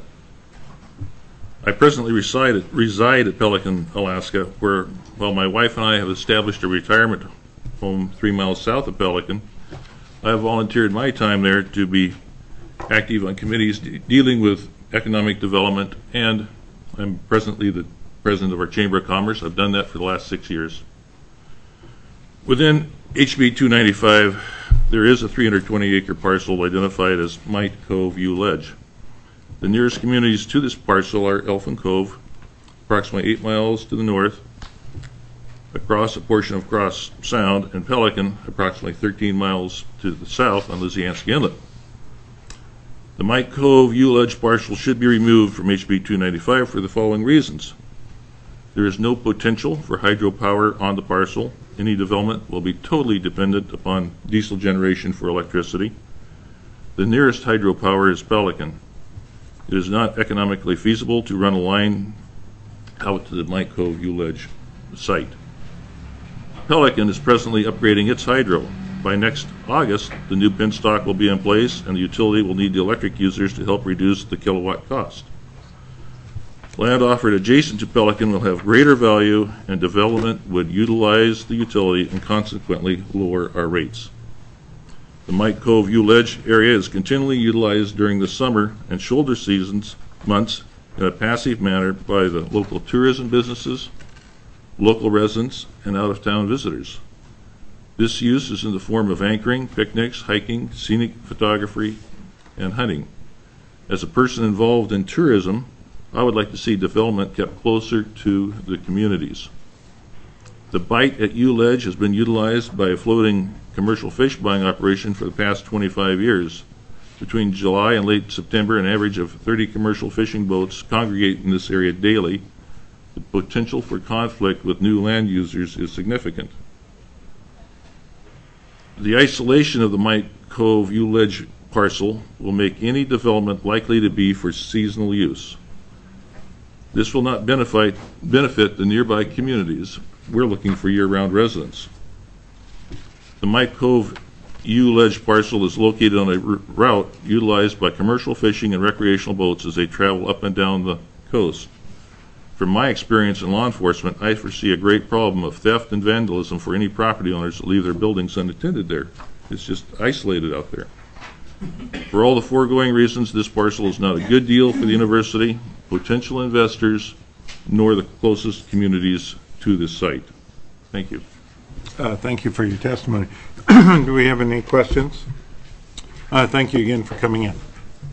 I presently reside at Pelican, Alaska, where, while my wife and I have established a retirement home 3 miles south of Pelican, I have volunteered my time there to be active on committees dealing with economic development, and I'm presently the president of our Chamber of Commerce. I've done that for the last 6 years. Within HB 295, there is a 320-acre parcel identified as Mite Cove U Ledge. The nearest communities to this parcel are Elfin Cove, approximately 8 miles to the north, across a portion of Cross Sound, and Pelican, approximately 13 miles to the south on Liziansky Inlet. The Mite Cove U Ledge parcel should be removed from HB 295 for the following reasons. There is no potential for hydropower on the parcel. Any development will be totally dependent upon diesel generation for electricity. The nearest hydropower is Pelican. It is not economically feasible to run a line out to the Mite Cove U Ledge site. Pelican is presently upgrading its hydro. By next August, the new bin stock will be in place, and the utility will need the electric users to help reduce the kilowatt cost. Land offered adjacent to Pelican will have greater value, and development would utilize the utility and consequently lower our rates. The Mite Cove U Ledge area is continually utilized during the summer and shoulder seasons months in a passive manner by the local tourism businesses, local residents, and out-of-town visitors. This use is in the form of anchoring, picnics, hiking, scenic photography, and hunting. As a person involved in tourism, I would like to see development kept closer to the communities. The bite at U Ledge has been utilized by a floating commercial fish buying operation for the past 25 years. Between July and late September, an average of 30 commercial fishing boats congregate in this area daily. The potential for conflict with new land users is significant. The isolation of the Mite Cove U Ledge parcel will make any development likely to be for seasonal use. This will not benefit the nearby communities. We're looking for year-round residents. The Mite Cove U Ledge parcel is located on a route utilized by commercial fishing and recreational boats as they travel up and down the coast. From my experience in law enforcement, I foresee a great problem of theft and vandalism for any property owners that leave their buildings unattended there. It's just isolated out there. For all the foregoing reasons, this parcel is not a good deal for the university, potential investors, nor the closest communities to this site. Thank you. Thank you for your testimony. Do we have any questions? Thank you again for coming in.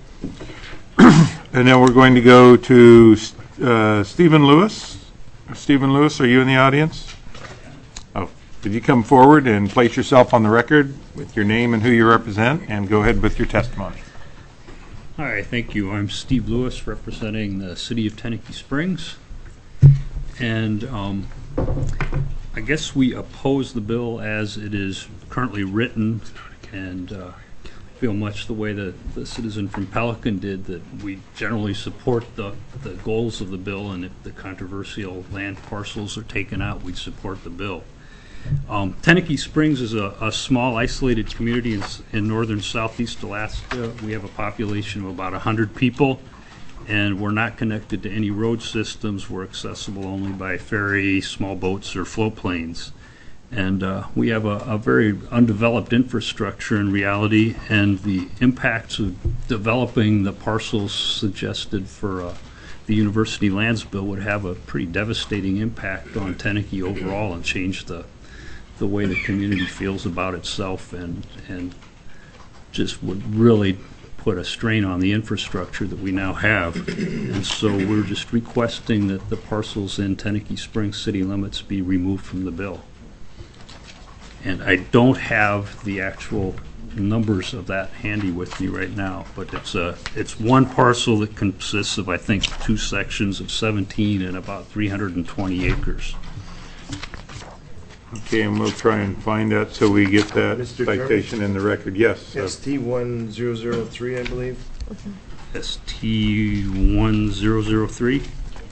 And now we're going to go to Stephen Lewis. Stephen Lewis, are you in the audience? Oh, could you come forward and place yourself on the record with your name and who you represent, and go ahead with your testimony. Hi, thank you. I'm Steve Lewis, representing the City of Tennecky Springs. And I guess we oppose the bill as it is currently written, and feel much the way that the citizen from Pelican did, that we generally support the goals of the bill, and if the controversial land parcels are taken out, we'd support the bill. Tennecky Springs is a small isolated community in northern southeast Alaska. We have a population of about 100 people, and we're not connected to any road systems. We're accessible only by ferry, small boats, or floatplanes. And we have a very undeveloped infrastructure in reality, and the impacts of developing the parcels suggested for the university lands bill would have a pretty devastating impact on Tennecky overall, and change the way the community feels about itself, and just would really put a strain on the infrastructure that we now have. And so we're just requesting that the parcels in Tennecky Springs city limits be removed from the bill. And I don't have the actual numbers of that handy with me right now, but it's one parcel that consists of, I think, 2 sections of 17 and about 320 acres. Okay, and we'll try and find that so we get that Mr. citation in the record. Yes. ST1003, I believe. ST1003.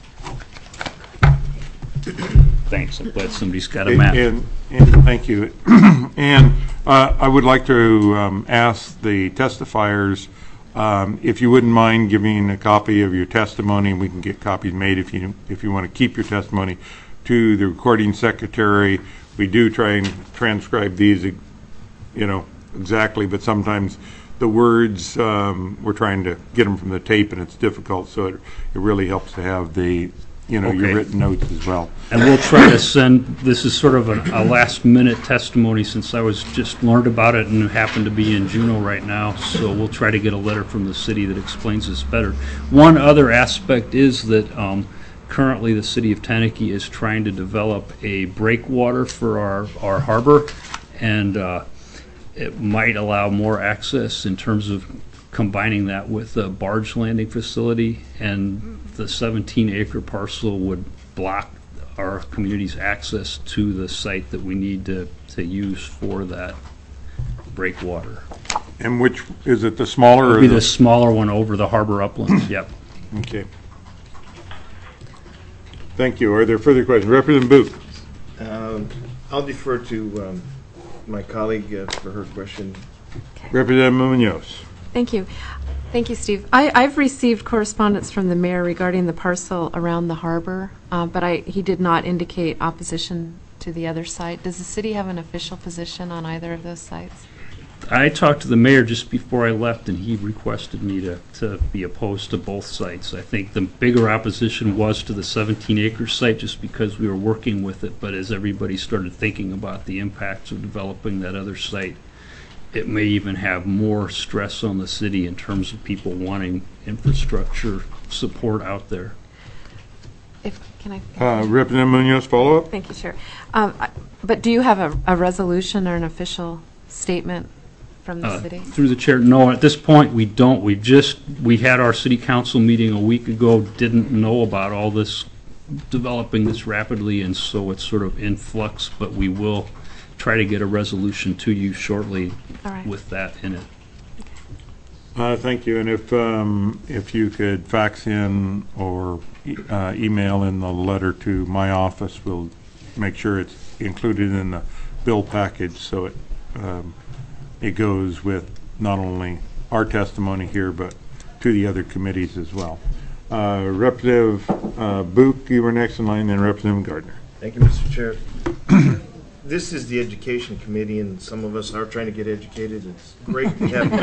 Thanks. I'm glad somebody's got a map. And thank you. And I would like to ask the testifiers if you wouldn't mind giving a copy of your testimony, and we can get copies made if you want to keep your testimony, to the recording secretary. We do try and transcribe these, exactly, but sometimes the words, we're trying to get them from the tape, and it's difficult, so it really helps to have the, your written notes as well. And we'll try to send, this is sort of a last-minute testimony, since I was just learned about it and happen to be in Juneau right now, so we'll try to get a letter from the city that explains this better. One other aspect is that currently the city of Tennecky is trying to develop a breakwater for our harbor, and it might allow more access in terms of combining that with a barge landing facility, and the 17-acre parcel would block our community's access to the site that we need to use for that breakwater. And which, is it the smaller? It'll be the smaller one over the harbor uplands, yep. Okay. Thank you. Are there further questions? Representative Booth. I'll defer to my colleague for her question. Representative Munoz. Thank you. Thank you, Steve. I've received correspondence from the mayor regarding the parcel around the harbor, but he did not indicate opposition to the other site. Does the city have an official position on either of those sites? I talked to the mayor just before I left, and he requested me to be opposed to both sites. I think the bigger opposition was to the 17-acre site, just because we were working with it, but as everybody started thinking about the impacts of developing that other site, it may even have more stress on the city in terms of people wanting infrastructure support out there. Can I? Representative Munoz, follow up? Thank you, Chair. But do you have a resolution or an official statement from the city? Through the chair, no, at this point we don't. We had our city council meeting a week ago, didn't know about all this developing this rapidly, and so it's sort of in flux, but we will try to get a resolution to you shortly with that in it. Thank you. And if you could fax in or email in the letter to my office, we'll make sure it's included in the bill package so it goes with not only our testimony here but to the other committees as well. Representative Book, you were next in line, and Representative Gardner. Thank you, Mr. Chair. This is the Education Committee, and some of us are trying to get educated. It's great to have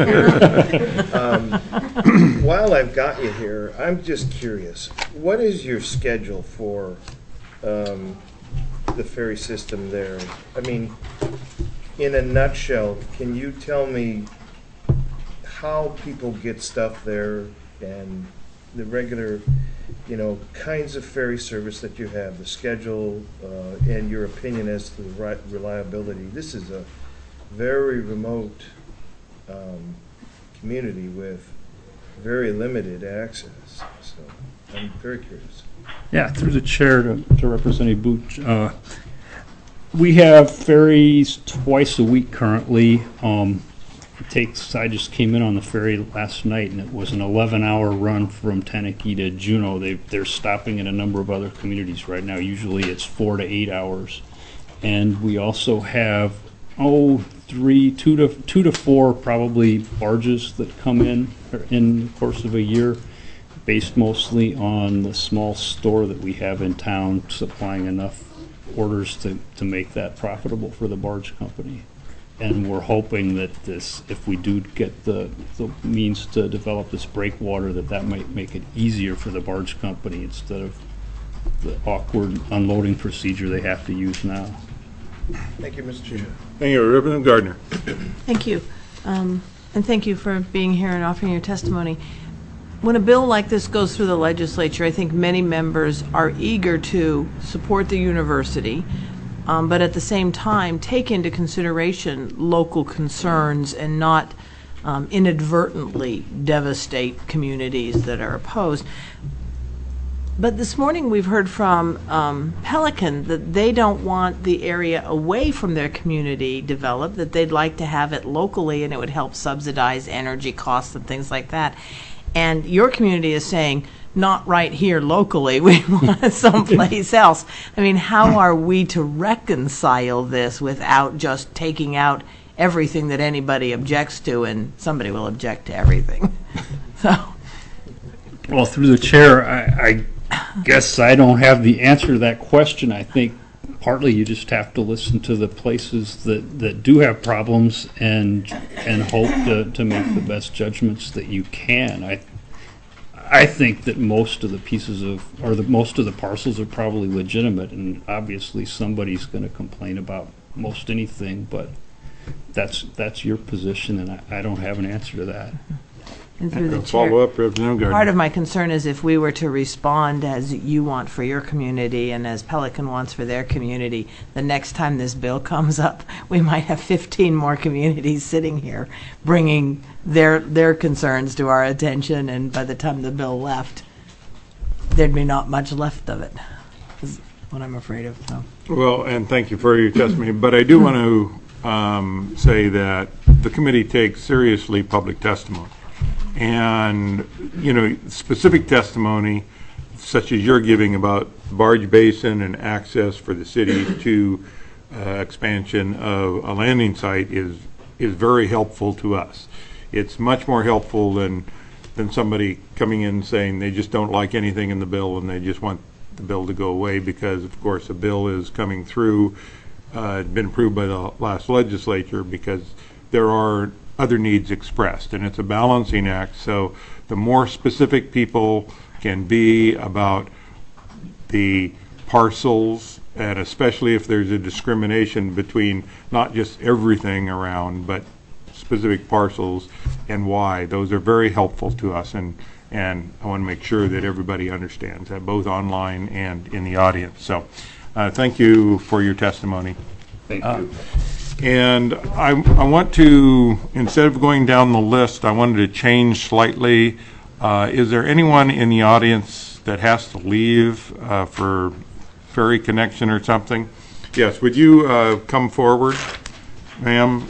you here. While I've got you here, I'm just curious. What is your schedule for the ferry system there? I mean, in a nutshell, can you tell me how people get stuff there and the regular, kinds of ferry service that you have, the schedule, and your opinion as to the reliability? This is a very remote community with very limited access, so I'm very curious. Yeah, through the chair to Representative Booch. We have ferries twice a week currently. I just came in on the ferry last night, and it was an 11-hour run from Tenakee to Juneau. They're stopping in a number of other communities right now. Usually it's 4 to 8 hours. And we also have, 2 to 4 probably barges that come in the course of a year, based mostly on the small store that we have in town supplying enough orders to make that profitable for the barge company. And we're hoping that if we do get the means to develop this breakwater, that might make it easier for the barge company instead of the awkward unloading procedure they have to use now. Thank you, Mr. Chair. Thank you, Representative Gardner. Thank you. And thank you for being here and offering your testimony. When a bill like this goes through the legislature, I think many members are eager to support the university, but at the same time take into consideration local concerns and not inadvertently devastate communities that are opposed. But this morning we've heard from Pelican that they don't want the area away from their community developed, that they'd like to have it locally and it would help subsidize energy costs and things like that. And your community is saying, not right here locally, we want it someplace else. I mean, how are we to reconcile this without just taking out everything that anybody objects to, and somebody will object to everything? So, well, through the chair, I guess I don't have the answer to that question. I think partly you just have to listen to the places that do have problems and hope to make the best judgments that you can. I think that most of the parcels are probably legitimate, and obviously somebody's going to complain about most anything, but that's your position, and I don't have an answer to that. And through the chair, follow up, Representative Gardner. part of my concern is if we were to respond as you want for your community and as Pelican wants for their community, the next time this bill comes up, we might have 15 more communities sitting here bringing their concerns to our attention, and by the time the bill left, there'd be not much left of it, is what I'm afraid of. So. Well, and thank you for your testimony, but I do want to say that the committee takes seriously public testimony. And, specific testimony, such as you're giving about barge basin and access for the city to expansion of a landing site is very helpful to us. It's much more helpful than somebody coming in saying they just don't like anything in the bill and they just want the bill to go away because, of course, a bill is coming through, been approved by the last legislature because there are other needs expressed, and it's a balancing act. So the more specific people can be about the parcels, and especially if there's a discrimination between not just everything around, but specific parcels and why. Those are very helpful to us, and I want to make sure that everybody understands that, both online and in the audience. So thank you for your testimony. Thank you. And I want to, instead of going down the list, I wanted to change slightly. Is there anyone in the audience that has to leave for ferry connection or something? Yes, would you come forward, ma'am?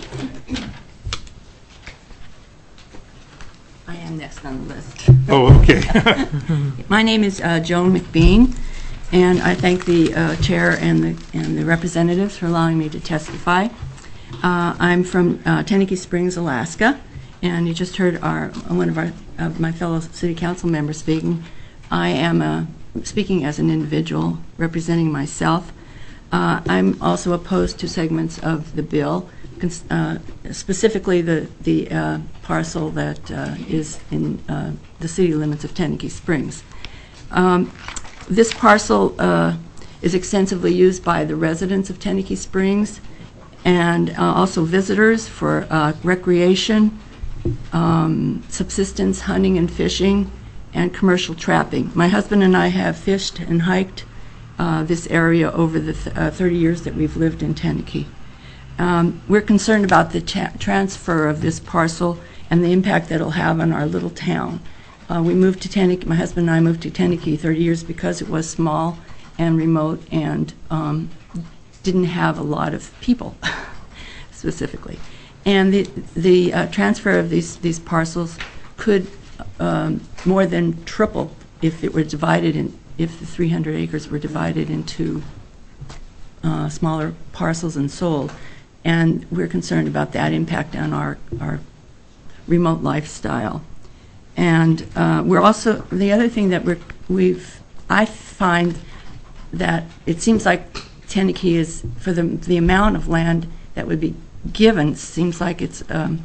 I am next on the list. Oh, okay. My name is Joan McBean, and I thank the chair and the representatives for allowing me to testify. I'm from Tennecky Springs, Alaska, and you just heard one of my fellow city council members speaking. I am speaking as an individual representing myself. I'm also opposed to segments of the bill, specifically the parcel that is in the city limits of Tennecky Springs. This parcel is extensively used by the residents of Tennecky Springs and also visitors for recreation, subsistence, hunting and fishing, and commercial trapping. My husband and I have fished and hiked this area over the 30 years that we've lived in Tennecky. We're concerned about the transfer of this parcel and the impact that it'll have on our little town. We moved to Tennecky, my husband and I moved to Tennecky 30 years because it was small and remote and didn't have a lot of people, specifically. And the transfer of these parcels could more than triple if it were divided if the 300 acres were divided into smaller parcels and sold. And we're concerned about that impact on our remote lifestyle. And we're also, the other thing that I find that it seems like Tennecky is, for the amount of land that would be given, seems like it's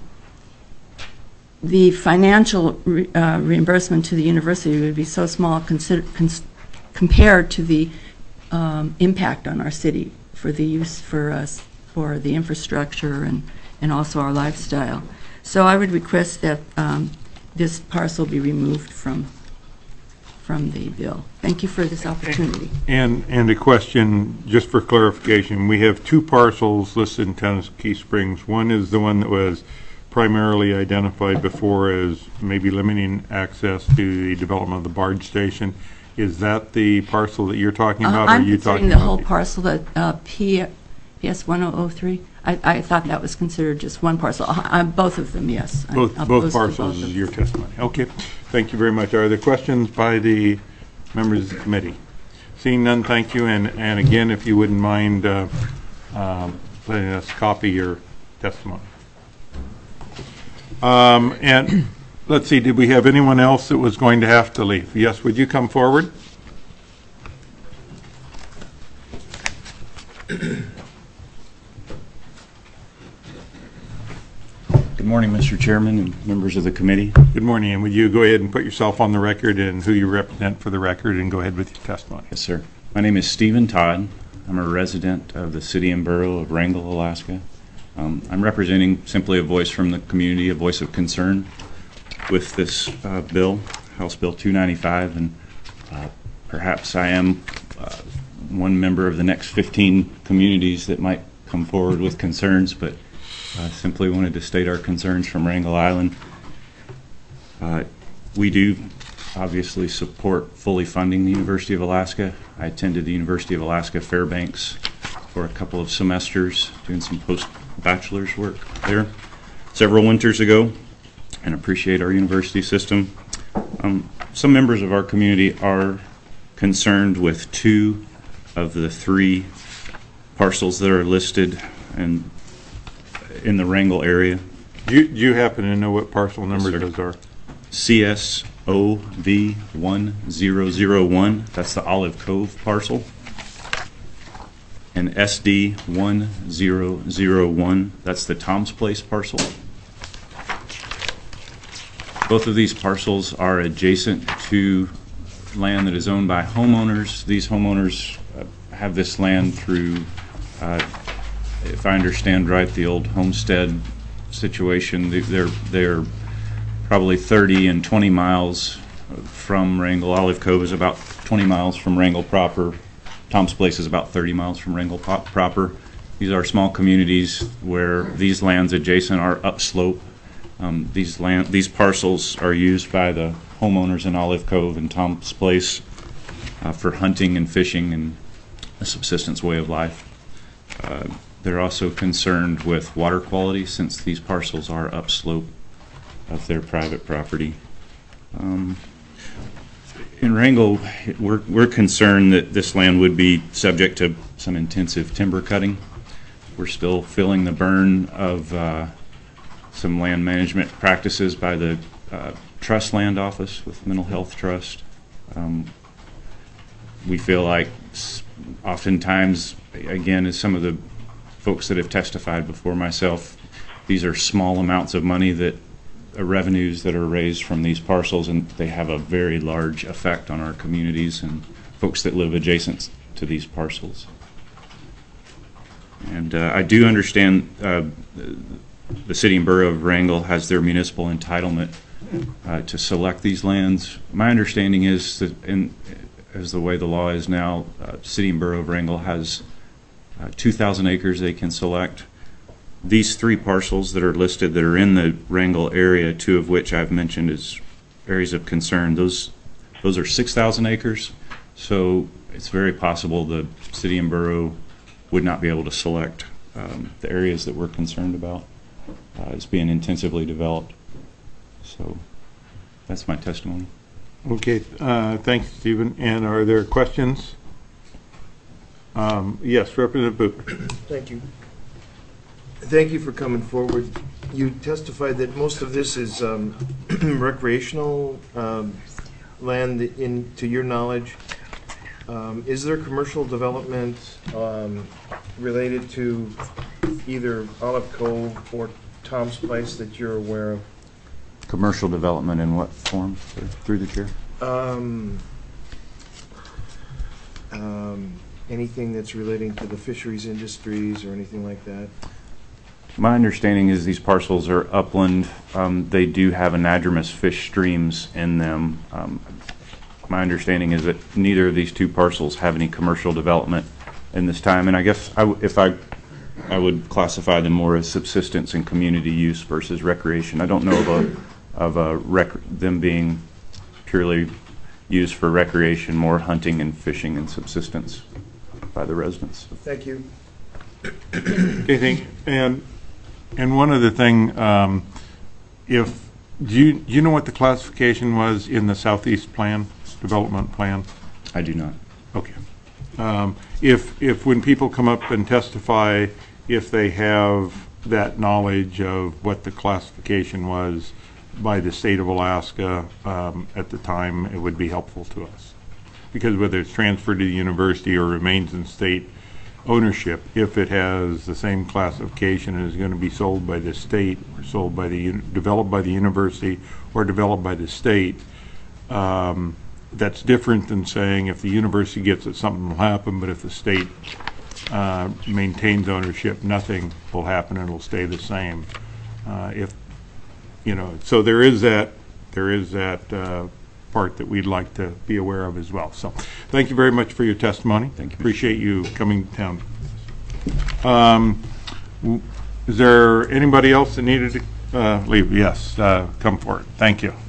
the financial reimbursement to the university would be so small compared to the impact on our city for the use for us for the infrastructure and also our lifestyle. So I would request that this parcel be removed from the bill. Thank you for this opportunity. And a question, just for clarification, we have two parcels listed in Tennecky Springs. One is the one that was primarily identified before as maybe limiting access to the development of the barge station. Is that the parcel that you're talking about? I'm considering the whole parcel that PS 1003. I thought that was considered just one parcel. Both of them, yes. Both parcels is your testimony. Okay. Thank you very much. Are there questions by the members of the committee? Seeing none, thank you. And again, if you wouldn't mind letting us copy your testimony. And let's see, did we have anyone else that was going to have to leave? Yes, would you come forward? Good morning, Mr. Chairman and members of the committee. Good morning, and would you go ahead and put yourself on the record and who you represent for the record and go ahead with your testimony. Yes, sir. My name is Stephen Todd. I'm a resident of the city and borough of Wrangell, Alaska. I'm representing simply a voice from the community, a voice of concern with this bill, House Bill 295, and perhaps I am one member of the next 15 communities that might come forward with concerns, but I simply wanted to state our concerns from Wrangell Island. We do obviously support fully funding the University of Alaska. I attended the University of Alaska Fairbanks for a couple of semesters doing some post-bachelor's work there several winters ago and appreciate our university system. Some members of our community are concerned with 2 of the 3 parcels that are listed and in the Wrangell area. Do you happen to know what parcel numbers those are? CSOV 1001, that's the Olive Cove parcel, and SD 1001, that's the Tom's Place parcel. Both of these parcels are adjacent to land that is owned by homeowners. These homeowners have this land through, if I understand right, the old homestead situation. They're probably 30 and 20 miles from Wrangell. Olive Cove is about 20 miles from Wrangell proper. Tom's Place is about 30 miles from Wrangell proper. These are small communities where these lands adjacent are upslope. These parcels are used by the homeowners in Olive Cove and Tom's Place for hunting and fishing and a subsistence way of life. They're also concerned with water quality since these parcels are upslope of their private property. In Wrangell, we're concerned that this land would be subject to some intensive timber cutting. We're still feeling the burn of some land management practices by the Trust Land Office with Mental Health Trust. We feel like oftentimes, again, as some of the folks that have testified before myself, these are small amounts of money that revenues that are raised from these parcels, and they have a very large effect on our communities and folks that live adjacent to these parcels. And I do understand the City and Borough of Wrangell has their municipal entitlement to select these lands. My understanding is that, as the way the law is now, City and Borough of Wrangell has 2,000 acres they can select. These three parcels that are listed that are in the Wrangell area, two of which I've mentioned as areas of concern, those are 6,000 acres. So it's very possible the City and Borough would not be able to select the areas that we're concerned about as being intensively developed. So that's my testimony. Okay, thanks, Stephen. And are there questions? Yes, Representative Boop. Thank you. Thank you for coming forward. You testified that most of this is recreational land, to your knowledge. Is there commercial development related to either Olive Cove or Tom's Place that you're aware of? Commercial development in what form, sir? Through the chair? Anything that's relating to the fisheries industries or anything like that? My understanding is these parcels are upland. They do have anadromous fish streams in them. My understanding is that neither of these two parcels have any commercial development in this time, and I guess I would classify them more as subsistence and community use versus recreation. I don't know of them being purely used for recreation, more hunting and fishing and subsistence by the residents. Thank you. Okay, thank you. And one other thing, do you know what the classification was in the Southeast Plan, development plan? I do not. Okay. If when people come up and testify, if they have that knowledge of what the classification was by the state of Alaska at the time, it would be helpful to us. Because whether it's transferred to the university or remains in state ownership, if it has the same classification and is going to be sold by the state or sold by developed by the university or developed by the state, that's different than saying if the university gets it, something will happen, but if the state maintains ownership, nothing will happen and it'll stay the same. So there is that part that we'd like to be aware of as well. So thank you very much for your testimony. Thank you. Appreciate you coming down. Is there anybody else that needed to leave? Yes, come forward. Thank you.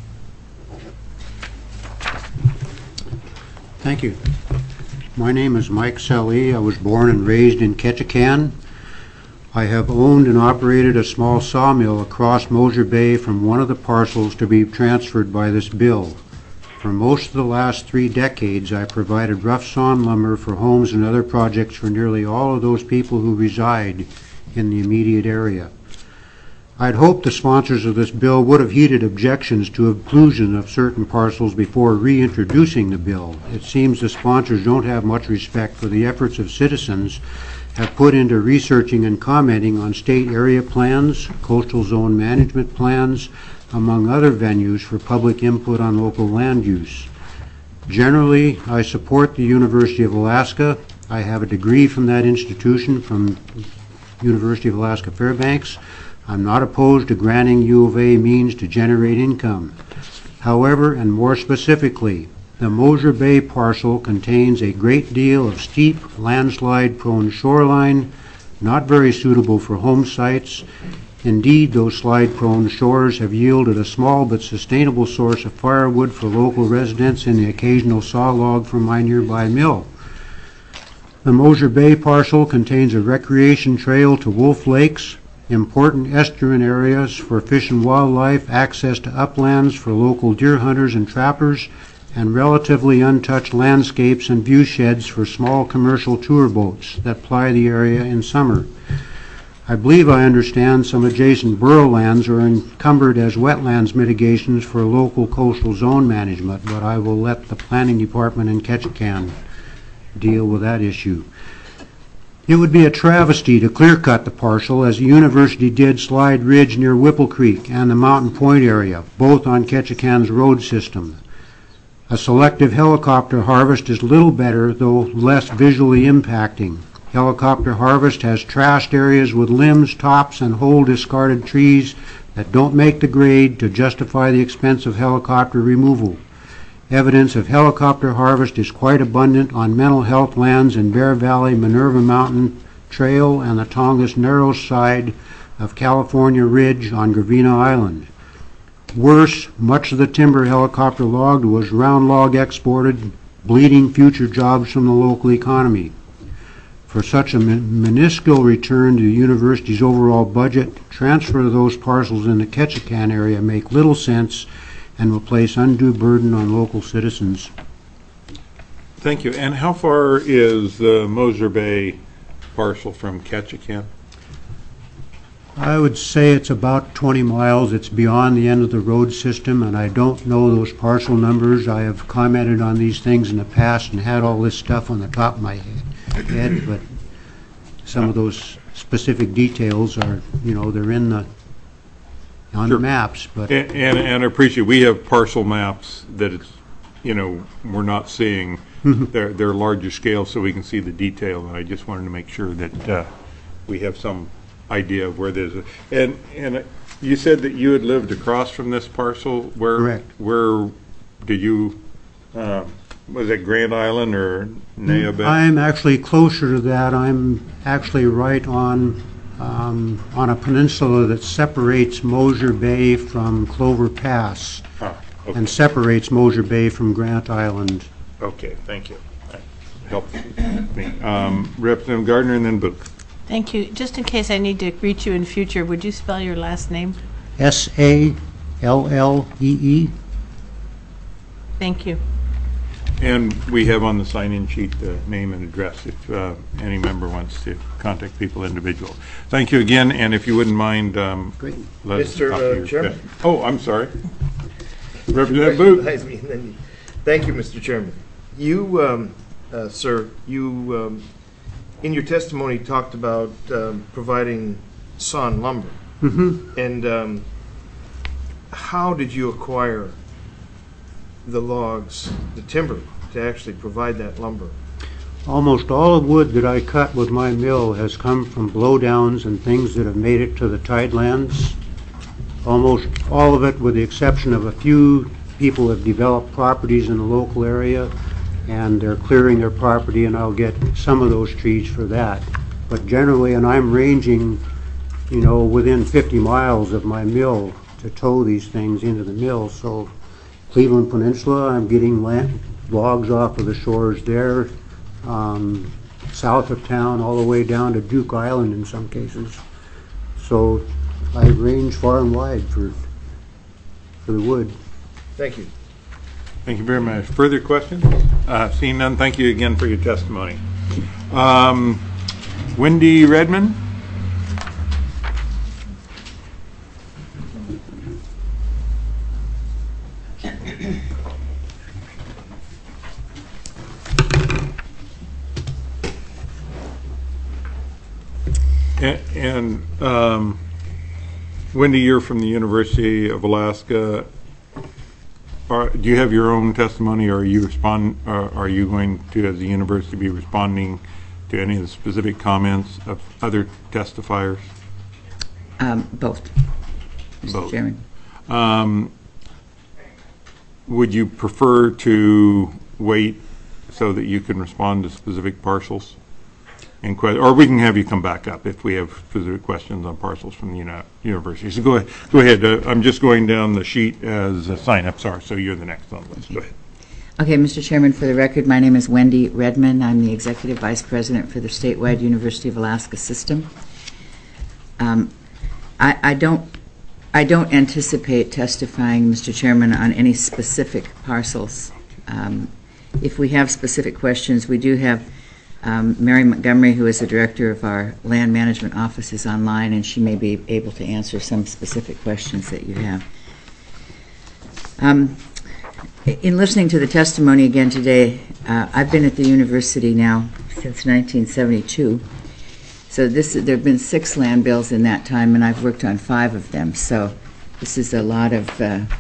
Thank you. My name is Mike Selle. I was born and raised in Ketchikan. I have owned and operated a small sawmill across Mosier Bay from one of the parcels to be transferred by this bill. For most of the last 3 decades, I provided rough sawn lumber for homes and other projects for nearly all of those people who reside in the immediate area. I'd hoped the sponsors of this bill would have heeded objections to inclusion of certain parcels before reintroducing the bill. It seems the sponsors don't have much respect for the efforts of citizens have put into researching and commenting on state area plans, coastal zone management plans, among other venues for public input on local land use. Generally, I support the University of Alaska. I have a degree from that institution, from University of Alaska Fairbanks. I'm not opposed to granting U of A means to generate income. However, and more specifically, the Mosier Bay parcel contains a great deal of steep, landslide-prone shoreline, not very suitable for home sites. Indeed, those slide-prone shores have yielded a small but sustainable source of firewood for local residents and the occasional saw log from my nearby mill. The Mosier Bay parcel contains a recreation trail to Wolf Lakes, important estuarine areas for fish and wildlife, access to uplands for local deer hunters and trappers, and relatively untouched landscapes and view sheds for small commercial tour boats that ply the area in summer. I believe I understand some adjacent borough lands are encumbered as wetlands mitigations for local coastal zone management, but I will let the planning department in Ketchikan deal with that issue. It would be a travesty to clear-cut the parcel as the university did Slide Ridge near Whipple Creek and the Mountain Point area, both on Ketchikan's road system. A selective helicopter harvest is little better, though less visually impacting. Helicopter harvest has trashed areas with limbs, tops, and whole discarded trees that don't make the grade to justify the expense of helicopter removal. Evidence of helicopter harvest is quite abundant on mental health lands in Bear Valley, Minerva Mountain Trail, and the Tongass Narrows side of California Ridge on Gravina Island. Worse, much of the timber helicopter logged was round log exported, bleeding future jobs from the local economy. For such a minuscule return to the university's overall budget, transfer of those parcels in the Ketchikan area make little sense and will place undue burden on local citizens. Thank you. And how far is the Mosier Bay parcel from Ketchikan? I would say it's about 20 miles. It's beyond the end of the road system, and I don't know those parcel numbers. I have commented on these things in the past and had all this stuff on the top of my head, but some of those specific details are, they're in the on the maps. But and I appreciate we have parcel maps that it's, we're not seeing. They're larger scale, so we can see the detail. And I just wanted to make sure that we have some idea of where there's and you said that you had lived across from this parcel. Correct. Where did you? Was it Grand Island or Nea Bay? I'm actually closer to that. I'm actually right on a peninsula that separates Mosier Bay from Clover Pass, okay. And separates Mosier Bay from Grant Island. Okay, thank you. That helps me. Representative Gardner and then Booth. Thank you. Just in case I need to reach you in future, would you spell your last name? Sallee. Thank you. And we have on the sign-in sheet the name and address if any member wants to contact people individual. Thank you again, and if you wouldn't mind, Great. let us talk to Mr. you. Chairman. Oh, I'm sorry. Representative Booth. Thank you, Mr. Chairman. You, sir, in your testimony talked about providing sawn lumber. Mm-hmm. And how did you acquire the logs, the timber, to actually provide that lumber? Almost all the wood that I cut with my mill has come from blowdowns and things that have made it to the tidelands. Almost all of it, with the exception of a few people, have developed properties in the local area, and they're clearing their property, and I'll get some of those trees for that. But generally, and I'm ranging, within 50 miles of my mill to tow these things into the mill. So Cleveland Peninsula, I'm getting logs off of the shores there, south of town, all the way down to Duke Island in some cases. So I range far and wide for the wood. Thank you. Thank you very much. Further questions? Seeing none, thank you again for your testimony. Wendy Redmond. And Wendy, you're from the University of Alaska. Do you have your own testimony, or are you going to, as the university, be responding to any of the specific comments of other testifiers? Both, Mr. Both. Chairman. Would you prefer to wait so that you can respond to specific parcels? Or we can have you come back up if we have specific questions on parcels from the university. So go ahead. I'm just going down the sheet as a sign-up. Sorry, so you're the next on the list. Go ahead. Okay, Mr. Chairman, for the record, my name is Wendy Redman. I'm the Executive Vice President for the statewide University of Alaska system. I don't anticipate testifying, Mr. Chairman, on any specific parcels. If we have specific questions, we do have Mary Montgomery, who is the director of our land management office, is online, and she may be able to answer some specific questions that you have. In listening to the testimony again today, I've been at the university now since 1972. So there have been 6 land bills in that time, and I've worked on 5 of them. So this is a lot of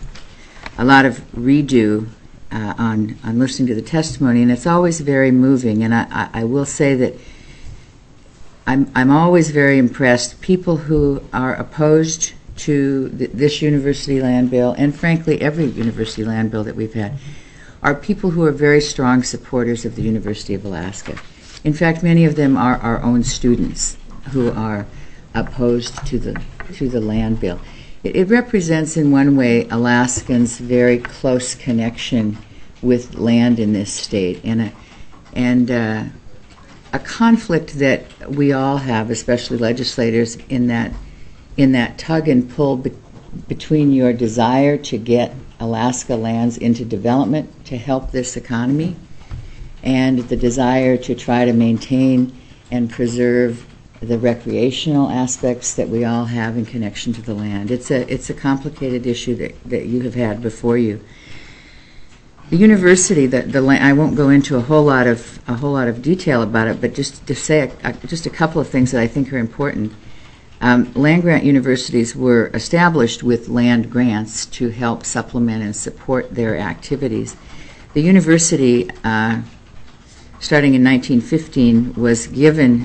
redo on listening to the testimony, and it's always very moving. And I will say that I'm always very impressed. People who are opposed to this university land bill, and frankly every university land bill that we've had, are people who are very strong supporters of the University of Alaska. In fact, many of them are our own students who are opposed to the land bill. It represents in one way Alaskans' very close connection with land in this state, and a conflict that we all have, especially legislators, in that tug and pull between your desire to get Alaska lands into development to help this economy and the desire to try to maintain and preserve the recreational aspects that we all have in connection to the land. It's a complicated issue that you have had before you. The university, I won't go into a whole lot of detail about it, but just to say just a couple of things that I think are important. Land grant universities were established with land grants to help supplement and support their activities. The university, starting in 1915, was given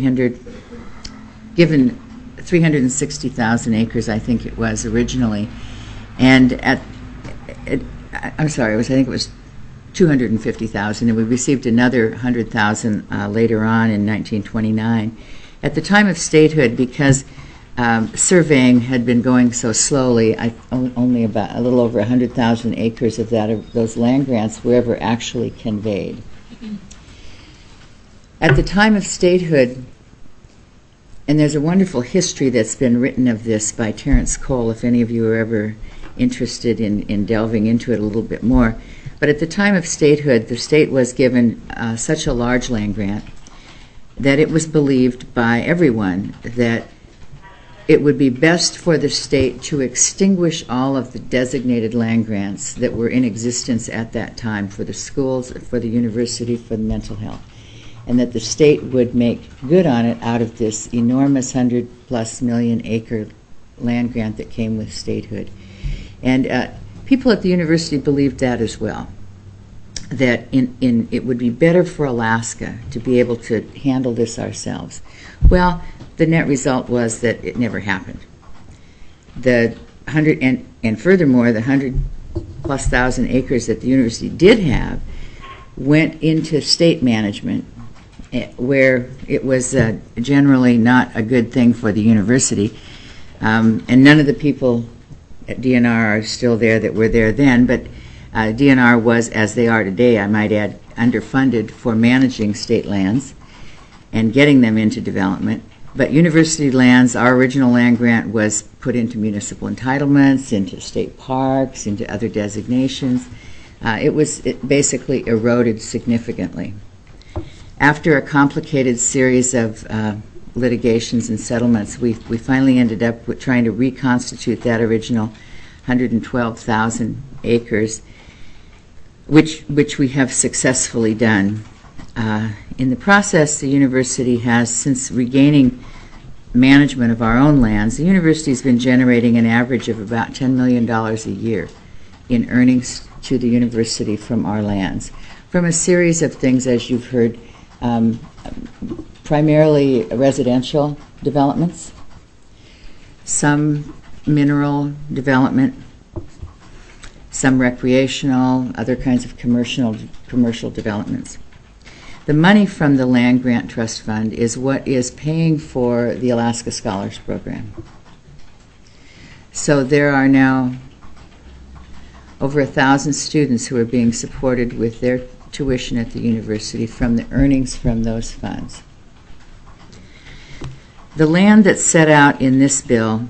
360,000 acres, I think it was originally, and I think it was 250,000, and we received another 100,000 later on in 1929. At the time of statehood, because surveying had been going so slowly, only about a little over 100,000 acres of those land grants were ever actually conveyed. At the time of statehood, and there's a wonderful history that's been written of this by Terence Cole, if any of you are ever interested in delving into it a little bit more. But at the time of statehood, the state was given such a large land grant that it was believed by everyone that it would be best for the state to extinguish all of the designated land grants that were in existence at that time for the schools, for the university, for the mental health, and that the state would make good on it out of this enormous 100+ million acre land grant that came with statehood. And people at the university believed that as well, that it would be better for Alaska to be able to handle this ourselves. Well, the net result was that it never happened. The 100 and furthermore, the 100+ thousand acres that the university did have went into state management, where it was generally not a good thing for the university, and none of the people at DNR are still there that were there then, but DNR was, as they are today, I might add, underfunded for managing state lands and getting them into development. But university lands, our original land grant was put into municipal entitlements, into state parks, into other designations. It basically eroded significantly. After a complicated series of litigations and settlements, we finally ended up with trying to reconstitute that original 112,000 acres, which we have successfully done. In the process, the university has, since regaining management of our own lands, the university has been generating an average of about $10 million a year in earnings to the university from our lands, from a series of things, as you've heard, primarily residential developments, some mineral development, some recreational, other kinds of commercial developments. The money from the Land Grant Trust Fund is what is paying for the Alaska Scholars Program. So there are now over 1,000 students who are being supported with their tuition at the university from the earnings from those funds. The land that's set out in this bill,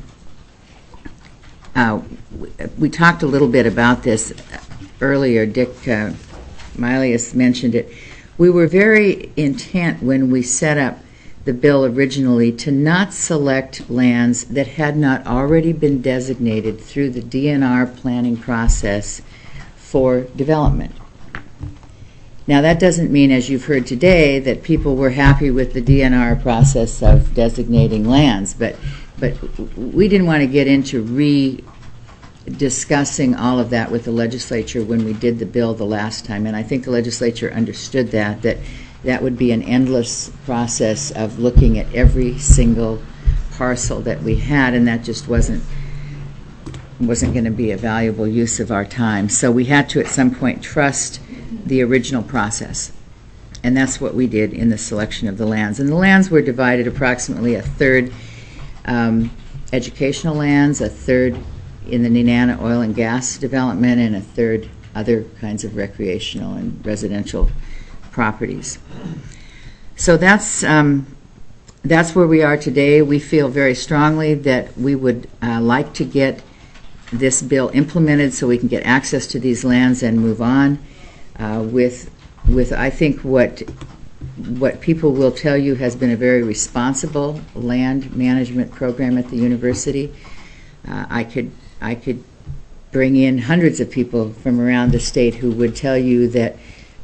we talked a little bit about this earlier. Dick Milius mentioned it. We were very intent when we set up the bill originally to not select lands that had not already been designated through the DNR planning process for development. Now, that doesn't mean, as you've heard today, that people were happy with the DNR process of designating lands, but we didn't want to get into discussing all of that with the legislature when we did the bill the last time, and I think the legislature understood that would be an endless process of looking at every single parcel that we had, and that just wasn't going to be a valuable use of our time. So we had to at some point trust the original process, and that's what we did in the selection of the lands. And the lands were divided approximately a third educational lands, a third in the Nenana oil and gas development, and a third other kinds of recreational and residential properties. So that's where we are today. We feel very strongly that we would like to get this bill implemented so we can get access to these lands and move on with I think what people will tell you has been a very responsible land management program at the university. I could bring in hundreds of people from around the state who would tell you that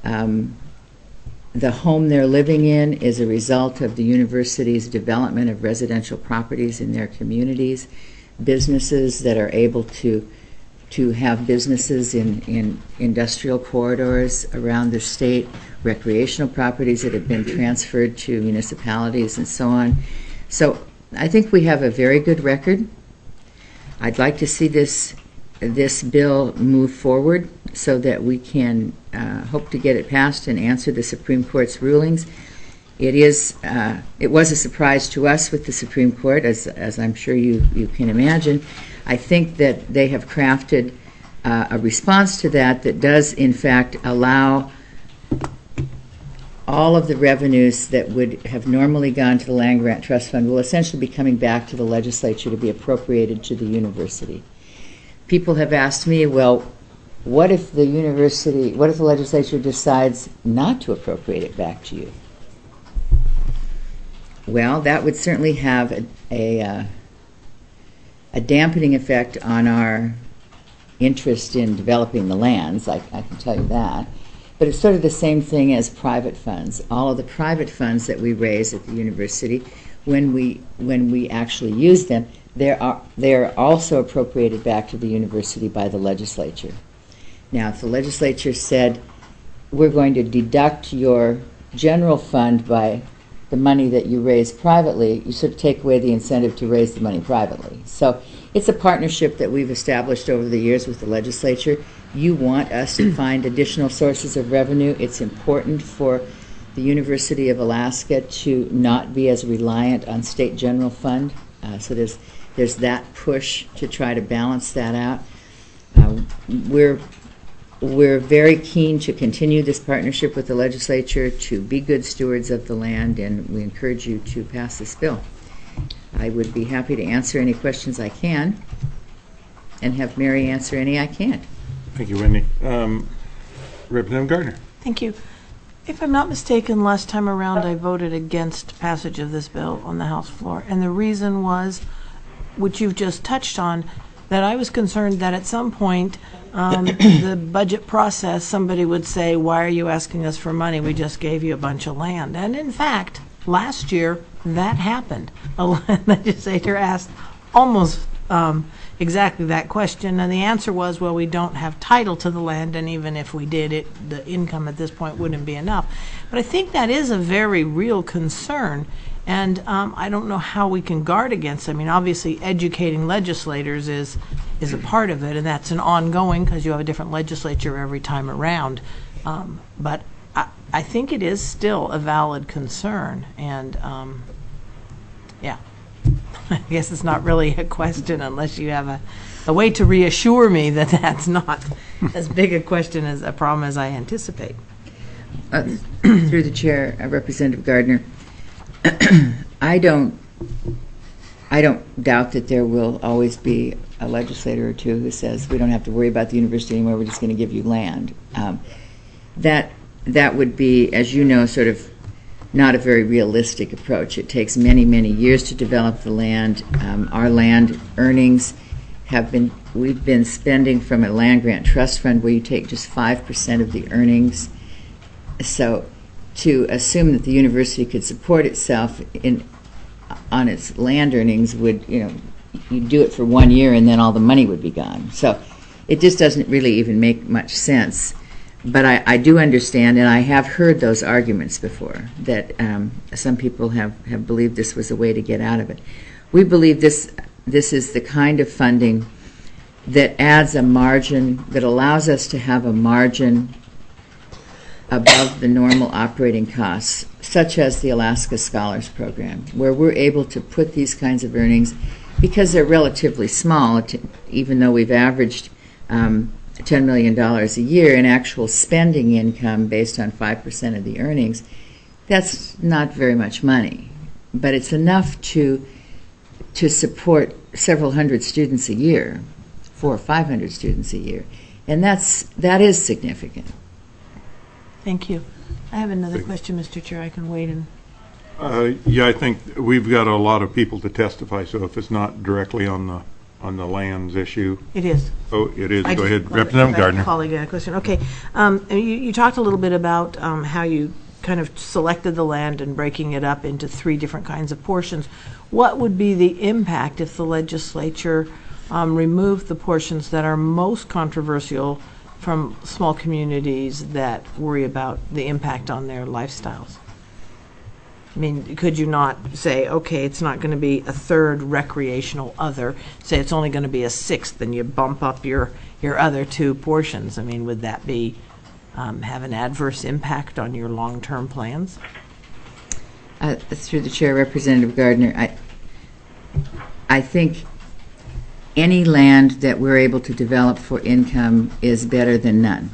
the home they're living in is a result of the university's development of residential properties in their communities, businesses that are able to have businesses in industrial corridors around the state, recreational properties that have been transferred to municipalities and so on. So I think we have a very good record. I'd like to see this bill move forward so that we can hope to get it passed and answer the Supreme Court's rulings. It was a surprise to us with the Supreme Court, as I'm sure you can imagine. I think that they have crafted a response to that does in fact allow all of the revenues that would have normally gone to the Land Grant Trust Fund will essentially be coming back to the legislature to be appropriated to the university. People have asked me, well, what if the legislature decides not to appropriate it back to you? Well, that would certainly have a dampening effect on our interest in developing the lands, I can tell you that. But it's sort of the same thing as private funds. All of the private funds that we raise at the university, when we actually use them, they are also appropriated back to the university by the legislature. Now, if the legislature said, we're going to deduct your general fund by the money that you raise privately, you sort of take away the incentive to raise the money privately. So it's a partnership that we've established over the years with the legislature. You want us to find additional sources of revenue. It's important for the University of Alaska to not be as reliant on state general fund. So there's that push to try to balance that out. We're very keen to continue this partnership with the legislature to be good stewards of the land, and we encourage you to pass this bill. I would be happy to answer any questions I can and have Mary answer any I can't. Thank you, Wendy. Representative Gardner. Thank you. If I'm not mistaken, last time around I voted against passage of this bill on the House floor, and the reason was, which you've just touched on, that I was concerned that at some point the budget process, somebody would say, why are you asking us for money? We just gave you a bunch of land. And in fact, last year that happened. A legislator asked almost exactly that question, and the answer was, well, we don't have title to the land, and even if we did, the income at this point wouldn't be enough. But I think that is a very real concern, And I don't know how we can guard against. I mean, obviously, educating legislators is a part of it, and that's an ongoing because you have a different legislature every time around. But I think it is still a valid concern, and yeah, I guess it's not really a question unless you have a way to reassure me that that's not as big a question as a problem as I anticipate. Through the chair, Representative Gardner, I don't doubt that there will always be a legislator or two who says we don't have to worry about the university anymore. We're just going to give you land. That would be, as you know, sort of not a very realistic approach. It takes many, many years to develop the land. Our land earnings we've been spending from a land grant trust fund where you take just 5% of the earnings. So to assume that the university could support itself on its land earnings would, you'd do it for 1 year and then all the money would be gone. So it just doesn't really even make much sense. But I do understand, and I have heard those arguments before, that some people have believed this was a way to get out of it. We believe this is the kind of funding that adds a margin, that allows us to have a margin above the normal operating costs, such as the Alaska Scholars Program, where we're able to put these kinds of earnings, because they're relatively small, even though we've averaged $10 million a year in actual spending income based on 5% of the earnings, that's not very much money. But it's enough to support several hundred students a year, 400 or 500 students a year. And that is significant. Thank you. I have another question, Mr. Chair. I can wait and... Yeah, I think we've got a lot of people to testify, so if it's not directly on the lands issue. It is. Oh, it is. Go ahead. Representative Gardner. Colleague had a question. Okay. You talked a little bit about how you kind of selected the land and breaking it up into 3 different kinds of portions. What would be the impact if the legislature removed the portions that are most controversial from small communities that worry about the impact on their lifestyles? I mean, could you not say, okay, it's not going to be a 3rd recreational other, say it's only going to be a 6th, and you bump up your other 2 portions? I mean, would that be have an adverse impact on your long-term plans? Through the chair, Representative Gardner, I think any land that we're able to develop for income is better than none.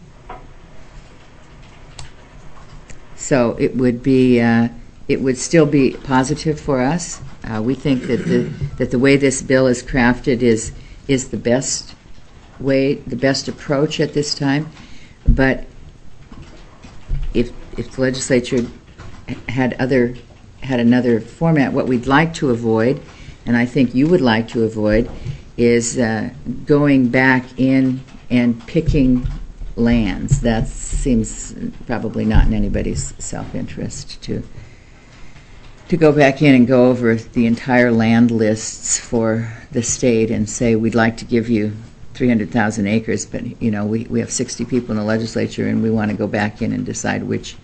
So it would still be positive for us. We think that the way this bill is crafted is the best way, the best approach at this time. But if the legislature had another format, what we'd like to avoid, and I think you would like to avoid, is going back in and picking lands. That seems probably not in anybody's self-interest to go back in and go over the entire land lists for the state and say we'd like to give you 300,000 acres, but we have 60 people in the legislature and we want to go back in and decide which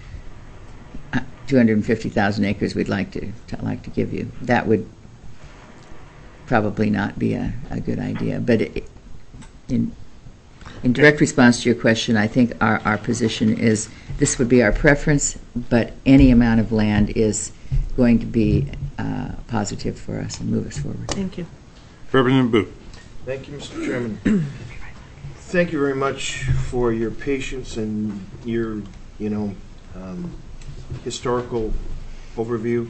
250,000 acres we'd like to give you. That would probably not be a good idea. But in direct response to your question, I think our position is this would be our preference, but any amount of land is going to be positive for us and move us forward. Thank you. Representative Booth. Thank you, Mr. Chairman. Thank you very much for your patience and your, historical overview.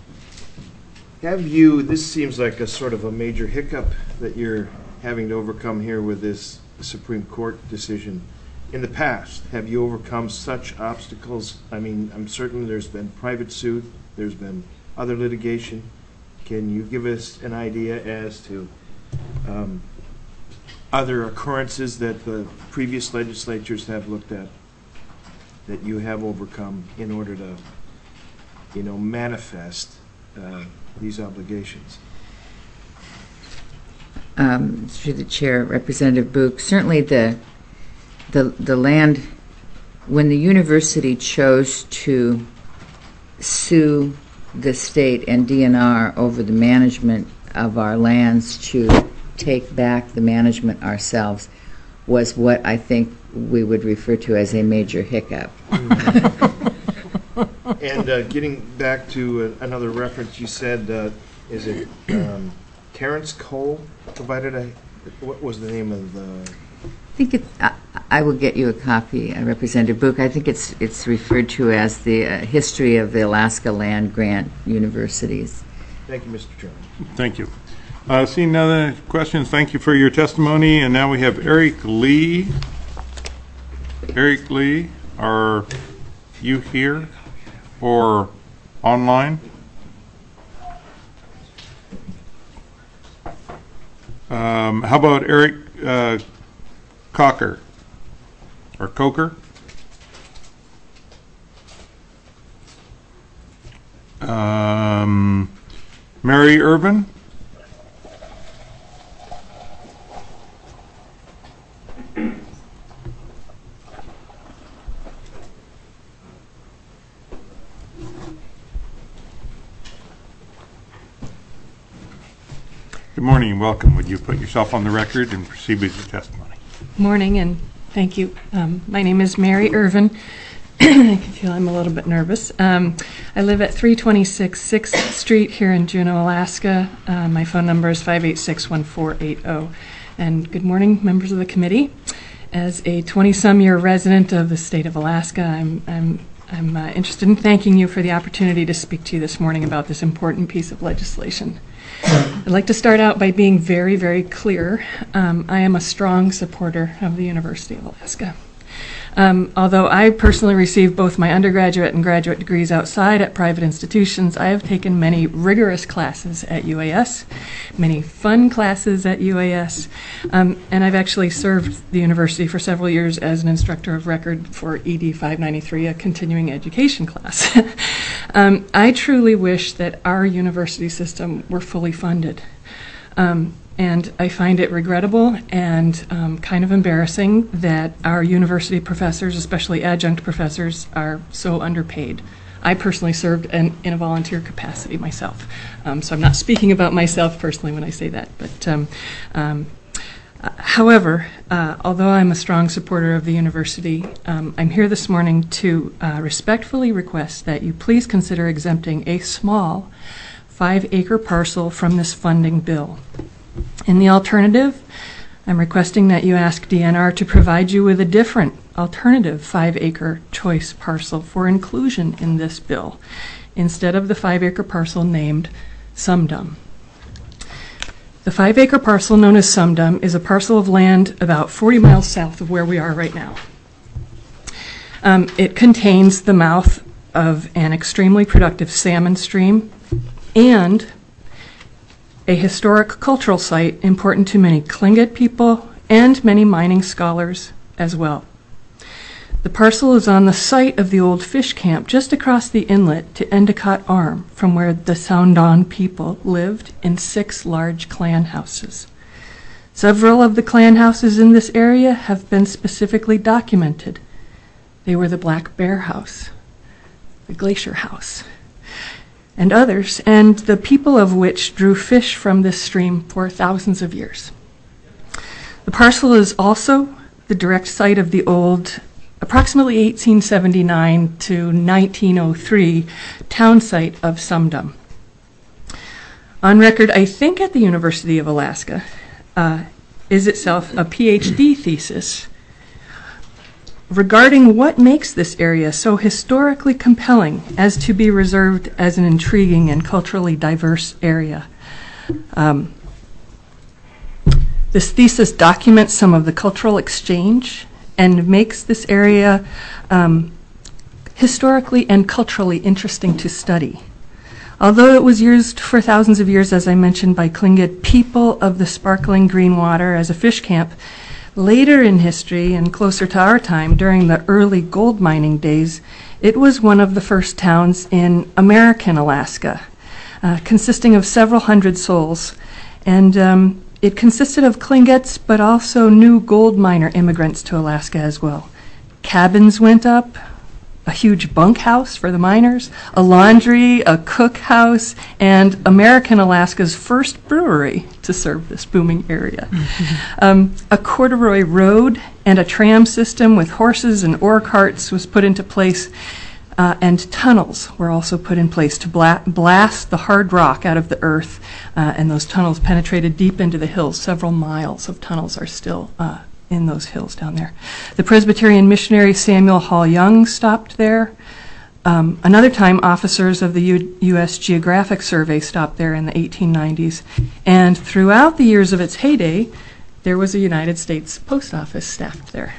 This seems like a sort of a major hiccup that you're having to overcome here with this Supreme Court decision. In the past, have you overcome such obstacles? I mean, I'm certain there's been private suit, there's been other litigation. Can you give us an idea as to other occurrences that the previous legislatures have looked at that you have overcome in order to, manifest these obligations? Through the chair, Representative Book, certainly the land, when the university chose to sue the state and DNR over the management of our lands to take back the management ourselves was what I think we would refer to as a major hiccup. And getting back to another reference, you said, is it Terrence Cole provided what was the name of the... I think I will get you a copy, Representative Book. I think it's referred to as the History of the Alaska Land Grant Universities. Thank you, Mr. Chairman. Thank you. Seeing no other questions, thank you for your testimony. And now we have Eric Lee. Eric Lee, are you here or online? How about Eric Cocker or Coker? Mary Irvin? Good morning and welcome. Would you put yourself on the record and proceed with your testimony? Morning and thank you. My name is Mary Irvin. I can feel I'm a little bit nervous. I live at 326 6th Street here in Juneau, Alaska. My phone number is 586-1480. And good morning, members of the committee. As a 20-some-year resident of the state of Alaska, I'm interested in thanking you for the opportunity to speak to you this morning about this important piece of legislation. I'd like to start out by being very, very clear. I am a strong supporter of the University of Alaska. Although I personally received both my undergraduate and graduate degrees outside at private institutions, I have taken many rigorous classes at UAS, many fun classes at UAS, and I've actually served the university for several years as an instructor of record for ED 593, a continuing education class. I truly wish that our university system were fully funded. And I find it regrettable and kind of embarrassing that our university professors, especially adjunct professors, are so underpaid. I personally served in a volunteer capacity myself, so I'm not speaking about myself personally when I say that. But however, although I'm a strong supporter of the university, I'm here this morning to respectfully request that you please consider exempting a small 5-acre parcel from this funding bill. In the alternative, I'm requesting that you ask DNR to provide you with a different alternative 5-acre choice parcel for inclusion in this bill, instead of the 5-acre parcel named Sumdum. The 5-acre parcel known as Sumdum is a parcel of land about 40 miles south of where we are right now. It contains the mouth of an extremely productive salmon stream and a historic cultural site important to many Tlingit people and many mining scholars as well. The parcel is on the site of the old fish camp just across the inlet to Endicott Arm, from where the Soundon people lived in 6 large clan houses. Several of the clan houses in this area have been specifically documented. They were the Black Bear House, the Glacier House, and others, and the people of which drew fish from this stream for thousands of years. The parcel is also the direct site of the old, approximately 1879 to 1903, town site of Sumdum. On record, I think at the University of Alaska, is itself a PhD thesis regarding what makes this area so historically compelling as to be reserved as an intriguing and culturally diverse area. This thesis documents some of the cultural exchange and makes this area historically and culturally interesting to study. Although it was used for thousands of years, as I mentioned, by Tlingit people of the sparkling green water as a fish camp, later in history and closer to our time, during the early gold mining days, it was one of the first towns in American Alaska, consisting of several hundred souls. And it consisted of Tlingits, but also new gold miner immigrants to Alaska as well. Cabins went up, a huge bunkhouse for the miners, a laundry, a cookhouse, and American Alaska's first brewery to serve this booming area. A corduroy road and a tram system with horses and ore carts was put into place, and tunnels were also put in place to blast the hard rock out of the earth, and those tunnels penetrated deep into the hills. Several miles of tunnels are still in those hills down there. The Presbyterian missionary Samuel Hall Young stopped there. Another time, officers of the U.S. Geographic Survey stopped there in the 1890s. And throughout the years of its heyday, there was a United States Post Office staffed there.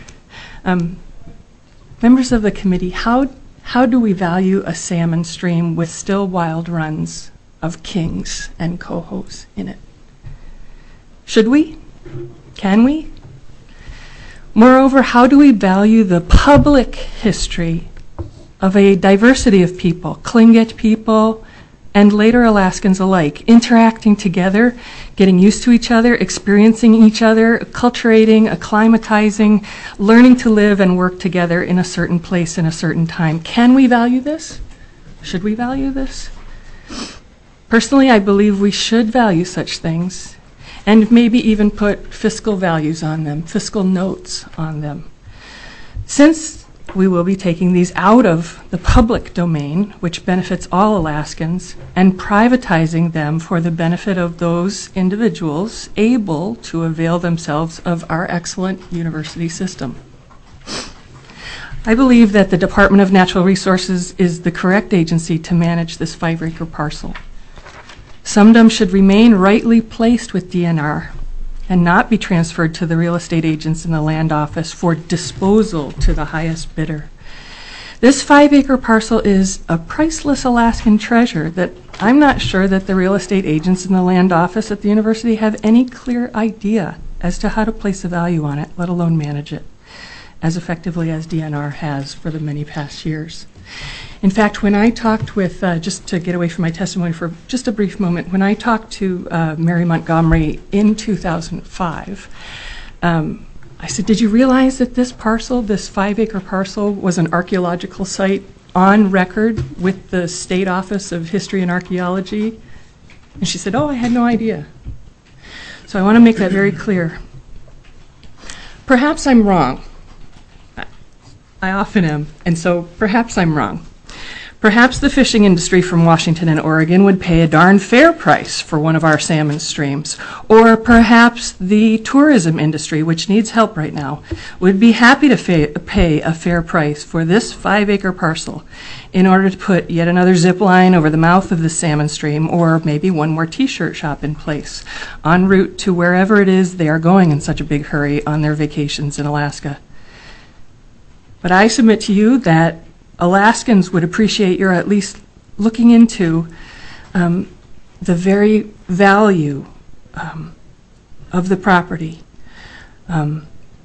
Members of the committee, how do we value a salmon stream with still wild runs of kings and cohos in it? Should we? Can we? Moreover, how do we value the public history of a diversity of people, Tlingit people and later Alaskans alike, interacting together, getting used to each other, experiencing each other, acculturating, acclimatizing, learning to live and work together in a certain place in a certain time? Can we value this? Should we value this? Personally, I believe we should value such things, and maybe even put fiscal values on them, fiscal notes on them. Since we will be taking these out of the public domain, which benefits all Alaskans, and privatizing them for the benefit of those individuals able to avail themselves of our excellent university system. I believe that the Department of Natural Resources is the correct agency to manage this 5-acre parcel. Sumdum should remain rightly placed with DNR and not be transferred to the real estate agents in the land office for disposal to the highest bidder. This 5-acre parcel is a priceless Alaskan treasure that I'm not sure that the real estate agents in the land office at the university have any clear idea as to how to place a value on it, let alone manage it, as effectively as DNR has for the many past years. In fact, when I talked with, just to get away from my testimony for just a brief moment, when I talked to Mary Montgomery in 2005, I said, did you realize that this parcel, this 5-acre parcel, was an archaeological site on record with the State Office of History and Archaeology? And she said, oh, I had no idea. So I want to make that very clear. Perhaps I'm wrong. I often am, and so perhaps I'm wrong. Perhaps the fishing industry from Washington and Oregon would pay a darn fair price for one of our salmon streams. Or perhaps the tourism industry, which needs help right now, would be happy to pay a fair price for this 5-acre parcel in order to put yet another zip line over the mouth of the salmon stream, or maybe one more t-shirt shop in place, en route to wherever it is they are going in such a big hurry on their vacations in Alaska. But I submit to you that Alaskans would appreciate your at least looking into the very value of the property and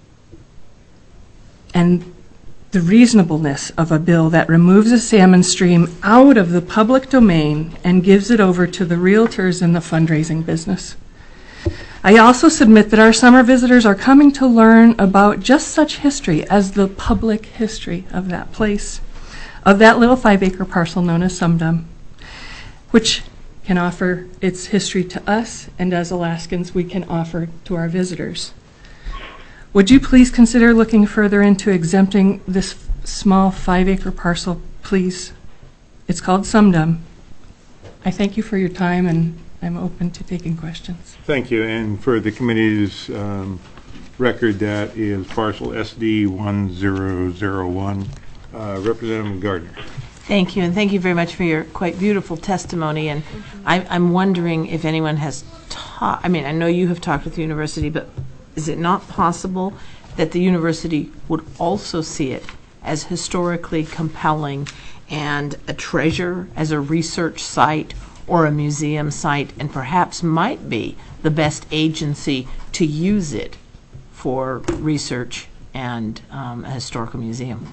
the reasonableness of a bill that removes a salmon stream out of the public domain and gives it over to the realtors in the fundraising business. I also submit that our summer visitors are coming to learn about just such history as the public history of that place, of that little 5-acre parcel known as Sumdum, which can offer its history to us, and as Alaskans we can offer to our visitors. Would you please consider looking further into exempting this small 5-acre parcel, please? It's called Sumdum. I thank you for your time, and I'm open to taking questions. Thank you. And for the committee's record, that is parcel SD 1001. Representative Gardner. Thank you, and thank you very much for your quite beautiful testimony. And I'm wondering if anyone has taught, I mean, I know you have talked with the university, but is it not possible that the university would also see it as historically compelling and a treasure as a research site or a museum site, and perhaps might be the best agency to use it for research and a historical museum?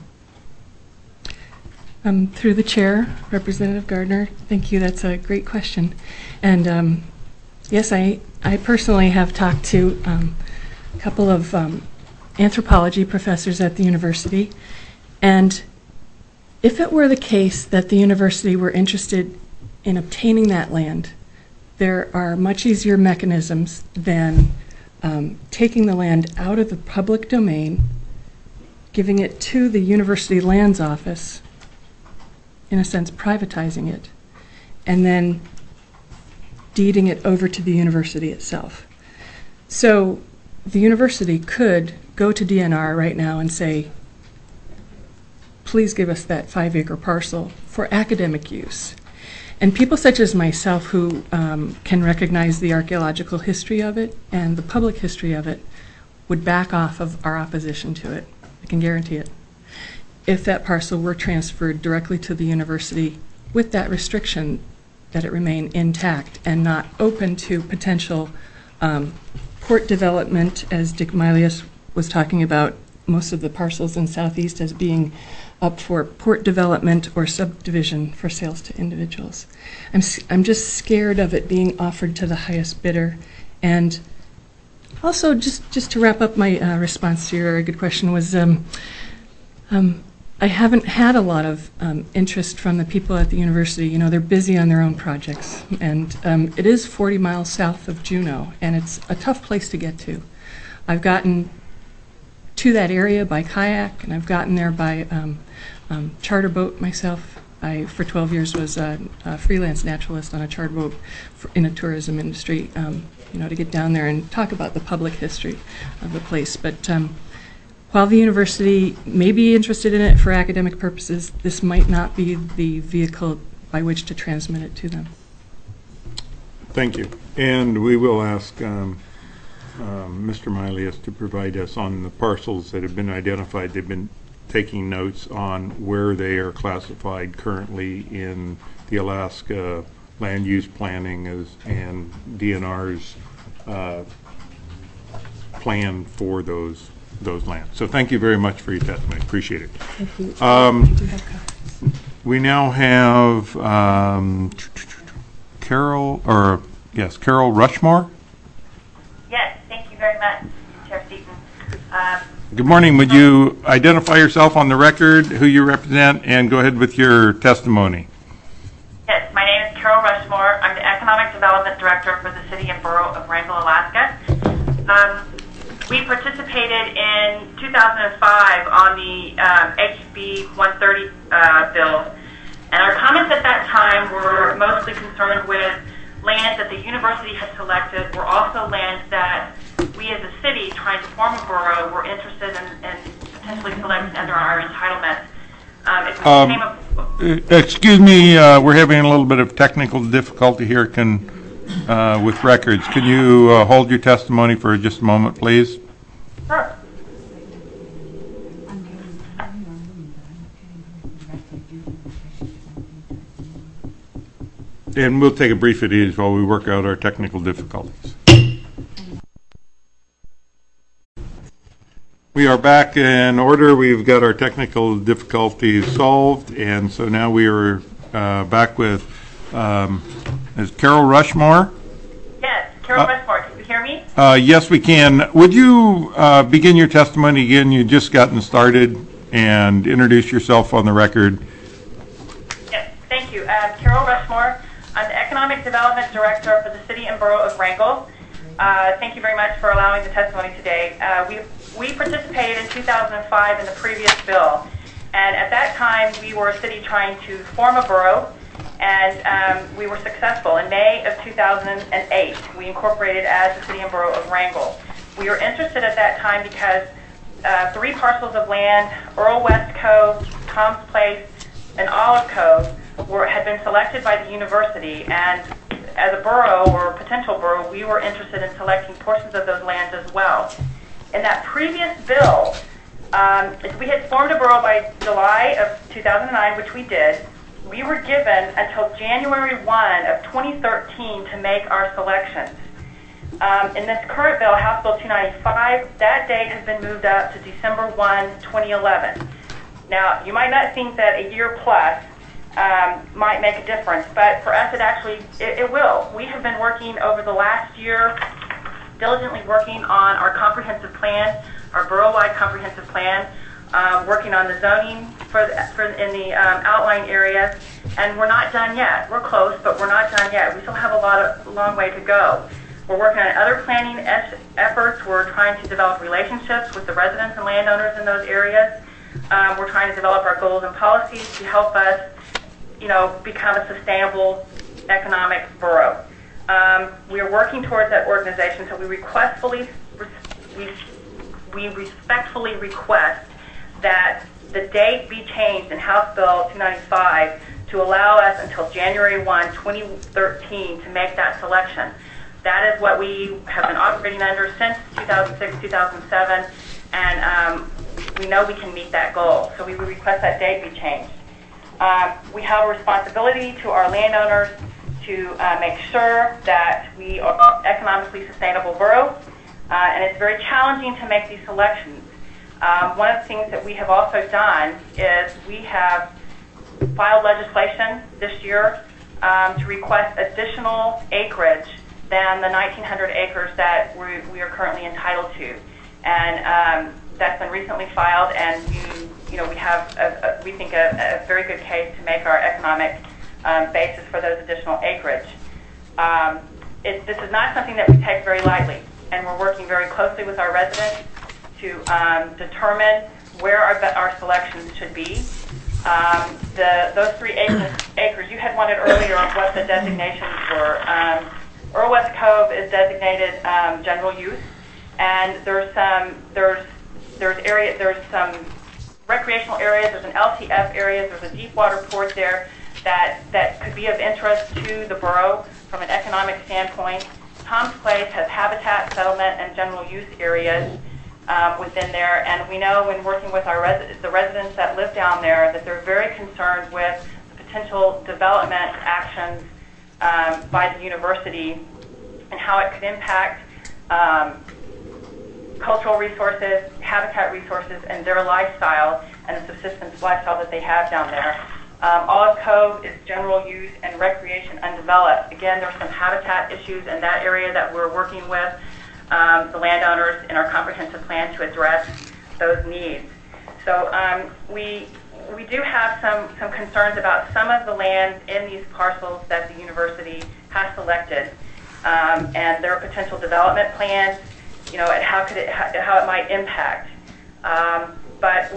Through the chair, Representative Gardner, thank you. That's a great question. And yes, I personally have talked to a couple of anthropology professors at the university, and If it were the case that the university were interested in obtaining that land, there are much easier mechanisms than taking the land out of the public domain, giving it to the university lands office, in a sense privatizing it, and then deeding it over to the university itself. So the university could go to DNR right now and say, please give us that 5-acre parcel for academic use. And people such as myself who can recognize the archaeological history of it and the public history of it would back off of our opposition to it. I can guarantee it. If that parcel were transferred directly to the university with that restriction that it remain intact and not open to potential port development, as Dick Milius was talking about, most of the parcels in Southeast as being up for port development or subdivision for sales to individuals. I'm just scared of it being offered to the highest bidder. And also, just to wrap up my response to your good question was, I haven't had a lot of interest from the people at the university. You know, they're busy on their own projects. And it is 40 miles south of Juneau, and it's a tough place to get to. I've gotten to that area by kayak, and I've gotten there by charter boat myself. I, for 12 years, was a freelance naturalist on a charter boat in a tourism industry, you know, to get down there and talk about the public history of the place. But while the university may be interested in it for academic purposes, this might not be the vehicle by which to transmit it to them. Thank you. And we will ask Mr. Milius to provide us on the parcels that have been identified. They've been taking notes on where they are classified currently in the Alaska land use planning and DNR's plan for those lands. So thank you very much for your testimony. Appreciate it. Thank you. We now have Carol Rushmore. Yes, thank you very much, Chair Seaton. Good morning. Would you identify yourself on the record, who you represent, and go ahead with your testimony? Yes, my name is Carol Rushmore. I'm the Economic Development Director for the City and Borough of Wrangell, Alaska. We participated in 2005 on the HB 130 bill, and our comments at that time were mostly concerned with lands that the university had selected were also lands that we as a city trying to form a borough were interested in potentially selecting under our entitlement. Excuse me, we're having a little bit of technical difficulty here with records. Can you hold your testimony for just a moment, please? Sure. And we'll take a brief at ease while we work out our technical difficulties. We are back in order. We've got our technical difficulties solved, and so now we are back with is Carol Rushmore? Yes, Carol Rushmore. Can you hear me? Yes, we can. Would you begin your testimony again? You just gotten started, and introduce yourself on the record. Yes, thank you. Carol Rushmore. I'm the Economic Development Director for the City and Borough of Wrangell. Thank you very much for allowing the testimony today. We participated in 2005 in the previous bill, and at that time we were a city trying to form a borough, and we were successful. In May of 2008, we incorporated as the City and Borough of Wrangell. We were interested at that time because 3 parcels of land, Earl West Cove, Tom's Place, and Olive Cove, had been selected by the university, and as a borough or potential borough, we were interested in selecting portions of those lands as well. In that previous bill, we had formed a borough by July of 2009, which we did. We were given until January 1 of 2013 to make our selections. In this current bill, House Bill 295, that date has been moved up to December 1, 2011. Now, you might not think that a year plus might make a difference, but for us it will. We have been working over the last year, diligently working on our comprehensive plan, our borough-wide comprehensive plan. working on the zoning in the outlying areas, and we're not done yet. We're close, but we're not done yet. We still have a long way to go. We're working on other planning efforts. We're trying to develop relationships with the residents and landowners in those areas. We're trying to develop our goals and policies to help us, become a sustainable economic borough. We are working towards that organization, so we respectfully request that the date be changed in House Bill 295 to allow us until January 1, 2013 to make that selection. That is what we have been operating under since 2006, 2007, and we know we can meet that goal. So we would request that date be changed. We have a responsibility to our landowners to make sure that we are an economically sustainable borough, and it's very challenging to make these selections. One of the things that we have also done is we have filed legislation this year to request additional acreage than the 1,900 acres that we are currently entitled to. And that's been recently filed, and we have, we think, a very good case to make our economic basis for those additional acreage. This is not something that we take very lightly, and we're working very closely with our residents to determine where our selections should be. Those 3 acres, you had wanted earlier on what the designations were. Earl West Cove is designated general use, and there's some recreational areas. There's an LTF area. There's a deep water port there that could be of interest to the borough from an economic standpoint. Tom's Place has habitat, settlement, and general use areas within there, and we know when working with the residents that live down there that they're very concerned with the potential development actions by the university and how it could impact cultural resources, habitat resources, and their lifestyle and the subsistence lifestyle that they have down there. Olive Cove is general use and recreation undeveloped. Again, there's some habitat issues in that area that we're working with the landowners in our comprehensive plan to address those needs. So we do have some concerns about some of the lands in these parcels that the university has selected and their potential development plans, and how it might impact. But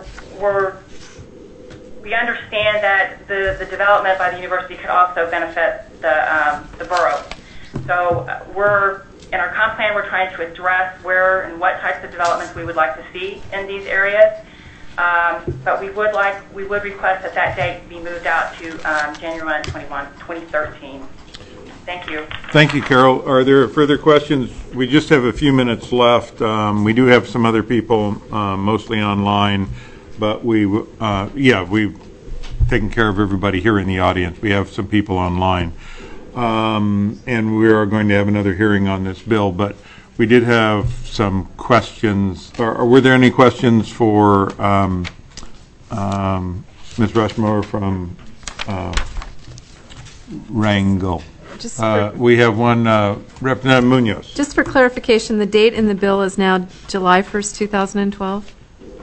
we understand that the development by the university could also benefit the borough. So in our comp plan, we're trying to address where and what types of developments we would like to see in these areas. But we would request that date be moved out to January 2013. Thank you. Thank you, Carol. Are there further questions? We just have a few minutes left. We do have some other people, mostly online, but we've taken care of everybody here in the audience. We have some people online. And we are going to have another hearing on this bill, but we did have some questions. Or were there any questions for Ms. Rushmore from Wrangell? We have one, Representative Munoz. Just for clarification, the date in the bill is now July 1st, 2012?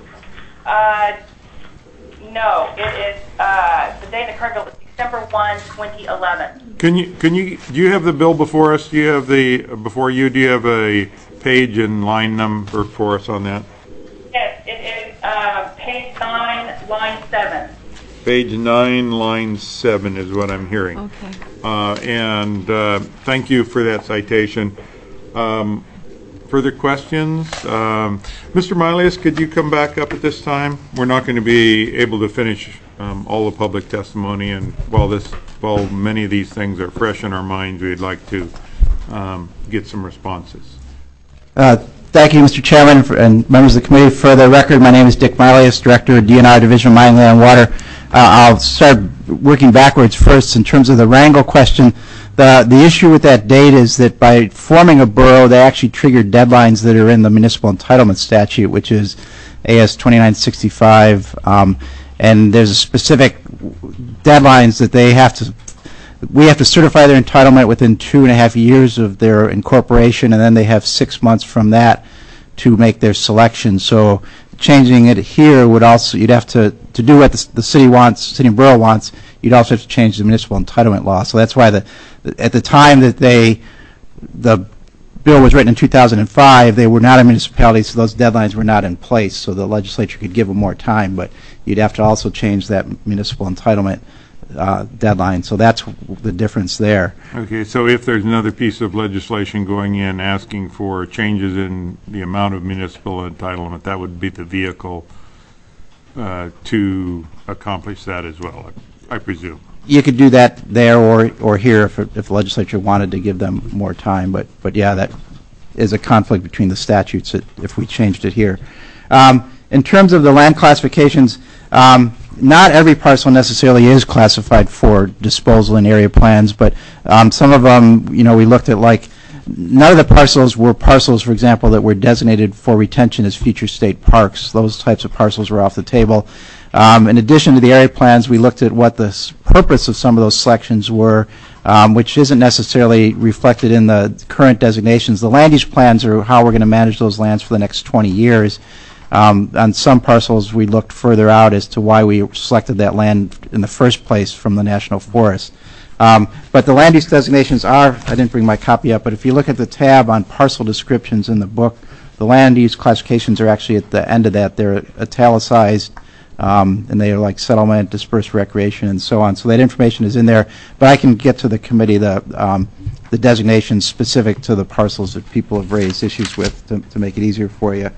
No, it is the date in the current bill is December 1, 2011. Do you have the bill before us? Do you have do you have a page and line number for us on that? Yes, it is page 9, line 7. Page 9, line 7 is what I'm hearing. Okay. And thank you for that citation. Further questions? Mr. Milius, could you come back up at this time? We're not going to be able to finish all the public testimony, and while many of these things are fresh in our minds, we'd like to get some responses. Thank you, Mr. Chairman, and members of the committee. For the record, my name is Dick Milius, Director of DNR Division of Mining, Land, and Water. I'll start working backwards first in terms of the Wrangell question. The issue with that date is that by forming a borough, they actually triggered deadlines that are in the municipal entitlement statute, which is AS 2965, and there's a specific deadlines that we have to certify their entitlement within 2.5 years of their incorporation, and then they have 6 months from that to make their selection. So changing it here would also, you'd have to do what the city wants, city and borough wants, you'd also have to change the municipal entitlement law. So that's why at the time that the bill was written in 2005, they were not a municipality, so those deadlines were not in place, so the legislature could give them more time, but you'd have to also change that municipal entitlement deadline. So that's the difference there. Okay, so if there's another piece of legislation going in asking for changes in the amount of municipal entitlement, that would be the vehicle to accomplish that as well, I presume. You could do that there or here if the legislature wanted to give them more time, but yeah, that is a conflict between the statutes if we changed it here. In terms of the land classifications, not every parcel necessarily is classified for disposal in area plans, but some of them, we looked at, like, none of the parcels were parcels, for example, that were designated for retention as future state parks. Those types of parcels were off the table. In addition to the area plans, we looked at what the purpose of some of those selections were, which isn't necessarily reflected in the current designations. The land use plans are how we're going to manage those lands for the next 20 years. On some parcels, we looked further out as to why we selected that land in the first place from the National Forest. But the land use designations are, I didn't bring my copy up, but if you look at the tab on parcel descriptions in the book, the land use classifications are actually at the end of that. They're italicized, and they are like settlement, dispersed recreation, and so on. So that information is in there, but I can get to the committee the designations specific to the parcels that people have raised issues with to make it easier for you.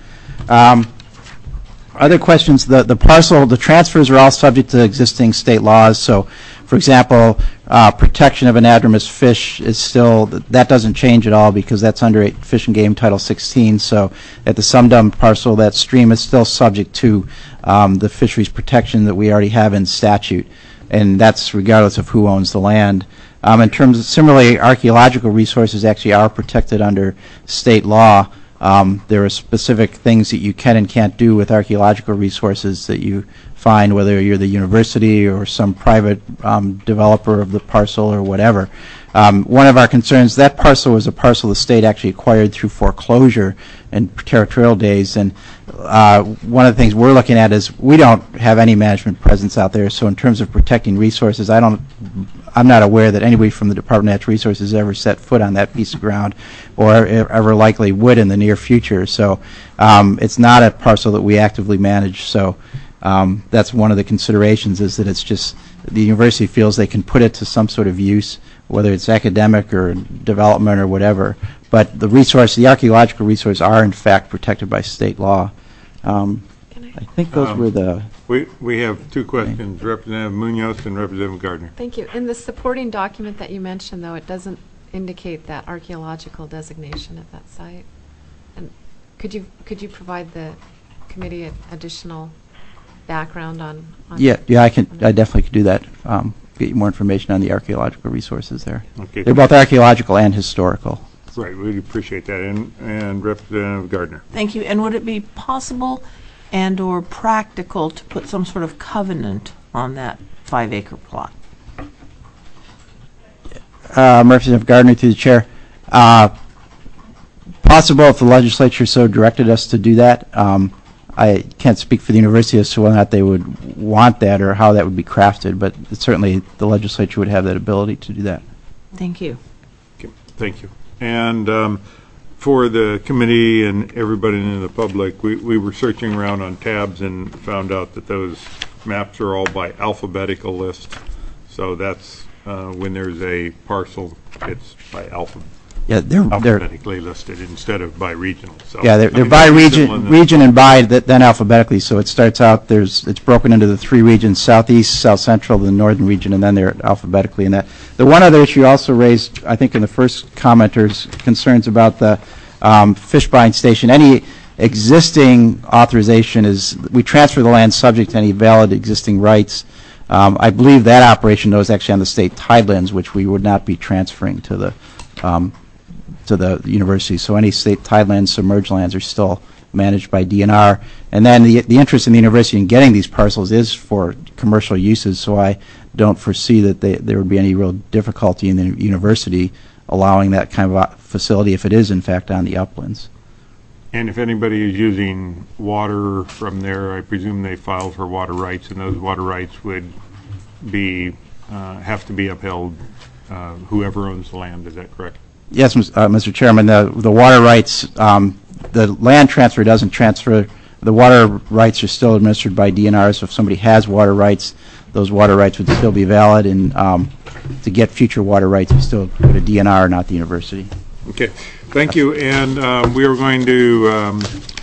Other questions, the transfers are all subject to existing state laws. So, for example, protection of anadromous fish is still, that doesn't change at all because that's under Fish and Game Title 16. So at the Sumdum parcel, that stream is still subject to the fisheries protection that we already have in statute, and that's regardless of who owns the land. In terms of, similarly, archaeological resources actually are protected under state law. There are specific things that you can and can't do with archaeological resources that you find, whether you're the university or some private developer of the parcel or whatever. One of our concerns, that parcel was a parcel the state actually acquired through foreclosure in territorial days, and one of the things we're looking at is we don't have any management presence out there, so in terms of protecting resources, I'm not aware that anybody from the Department of Natural Resources ever set foot on that piece of ground or ever likely would in the near future. So it's not a parcel that we actively manage. So that's one of the considerations, is that it's just the university feels they can put it to some sort of use, whether it's academic or development or whatever. But the archaeological resources are in fact protected by state law. I think those were the... We have two questions, Representative Munoz and Representative Gardner. Thank you. In the supporting document that you mentioned, though, it doesn't indicate that archaeological designation at that site. And could you provide the committee additional background on Yeah, I definitely could do that. Get you more information on the archaeological resources there. Okay. They're both archaeological and historical. Right, we appreciate that. And Representative Gardner. Thank you. And would it be possible and or practical to put some sort of covenant on that 5-acre plot? Representative Gardner, through the chair. Possible if the legislature so directed us to do that. I can't speak for the university as to whether or not they would want that or how that would be crafted, but certainly the legislature would have that ability to do that. Thank you. Okay, thank you. And for the committee and everybody in the public, we were searching around on tabs and found out that those maps are all by alphabetical list. So that's when there's a parcel, it's by alphabetically listed instead of by regional. So, yeah, they're by region and by then alphabetically. So it starts out, it's broken into the three regions: Southeast, South Central, the Northern region, and then they're alphabetically in that. The one other issue also raised, I think in the first commenters, concerns about the fish buying station. Any existing authorization we transfer the land subject to any valid existing rights. I believe that operation is actually on the state tidelands, which we would not be transferring to the university. So any state tidelands, submerged lands are still managed by DNR. And then the interest in the university in getting these parcels is for commercial uses, so I don't foresee that there would be any real difficulty in the university allowing that kind of facility if it is in fact on the uplands. And if anybody is using water from there, I presume they filed for water rights, and those water rights would be, have to be upheld, whoever owns the land, is that correct? Yes, Mr. Chairman, the water rights, the land transfer doesn't transfer. The water rights are still administered by DNR, so if somebody has water rights, those water rights would still be valid, and to get future water rights, you still go to DNR, not the university. Okay, thank you. And we are going to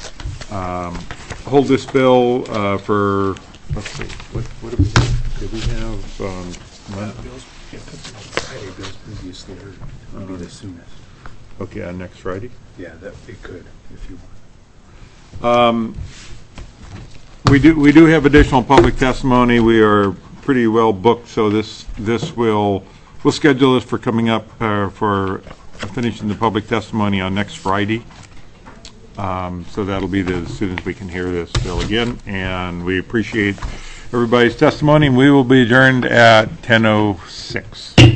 hold this bill for, let's see, what do we have? Did we have bills? Yeah, Friday bills previously would be the soonest. Okay, on next Friday? Yeah, that it could, if you want. We do have additional public testimony. We are pretty well booked, so we'll schedule this for coming up for finishing the public testimony on next Friday. So that'll be as soon as we can hear this bill again, and we appreciate everybody's testimony. We will be adjourned at 10:06.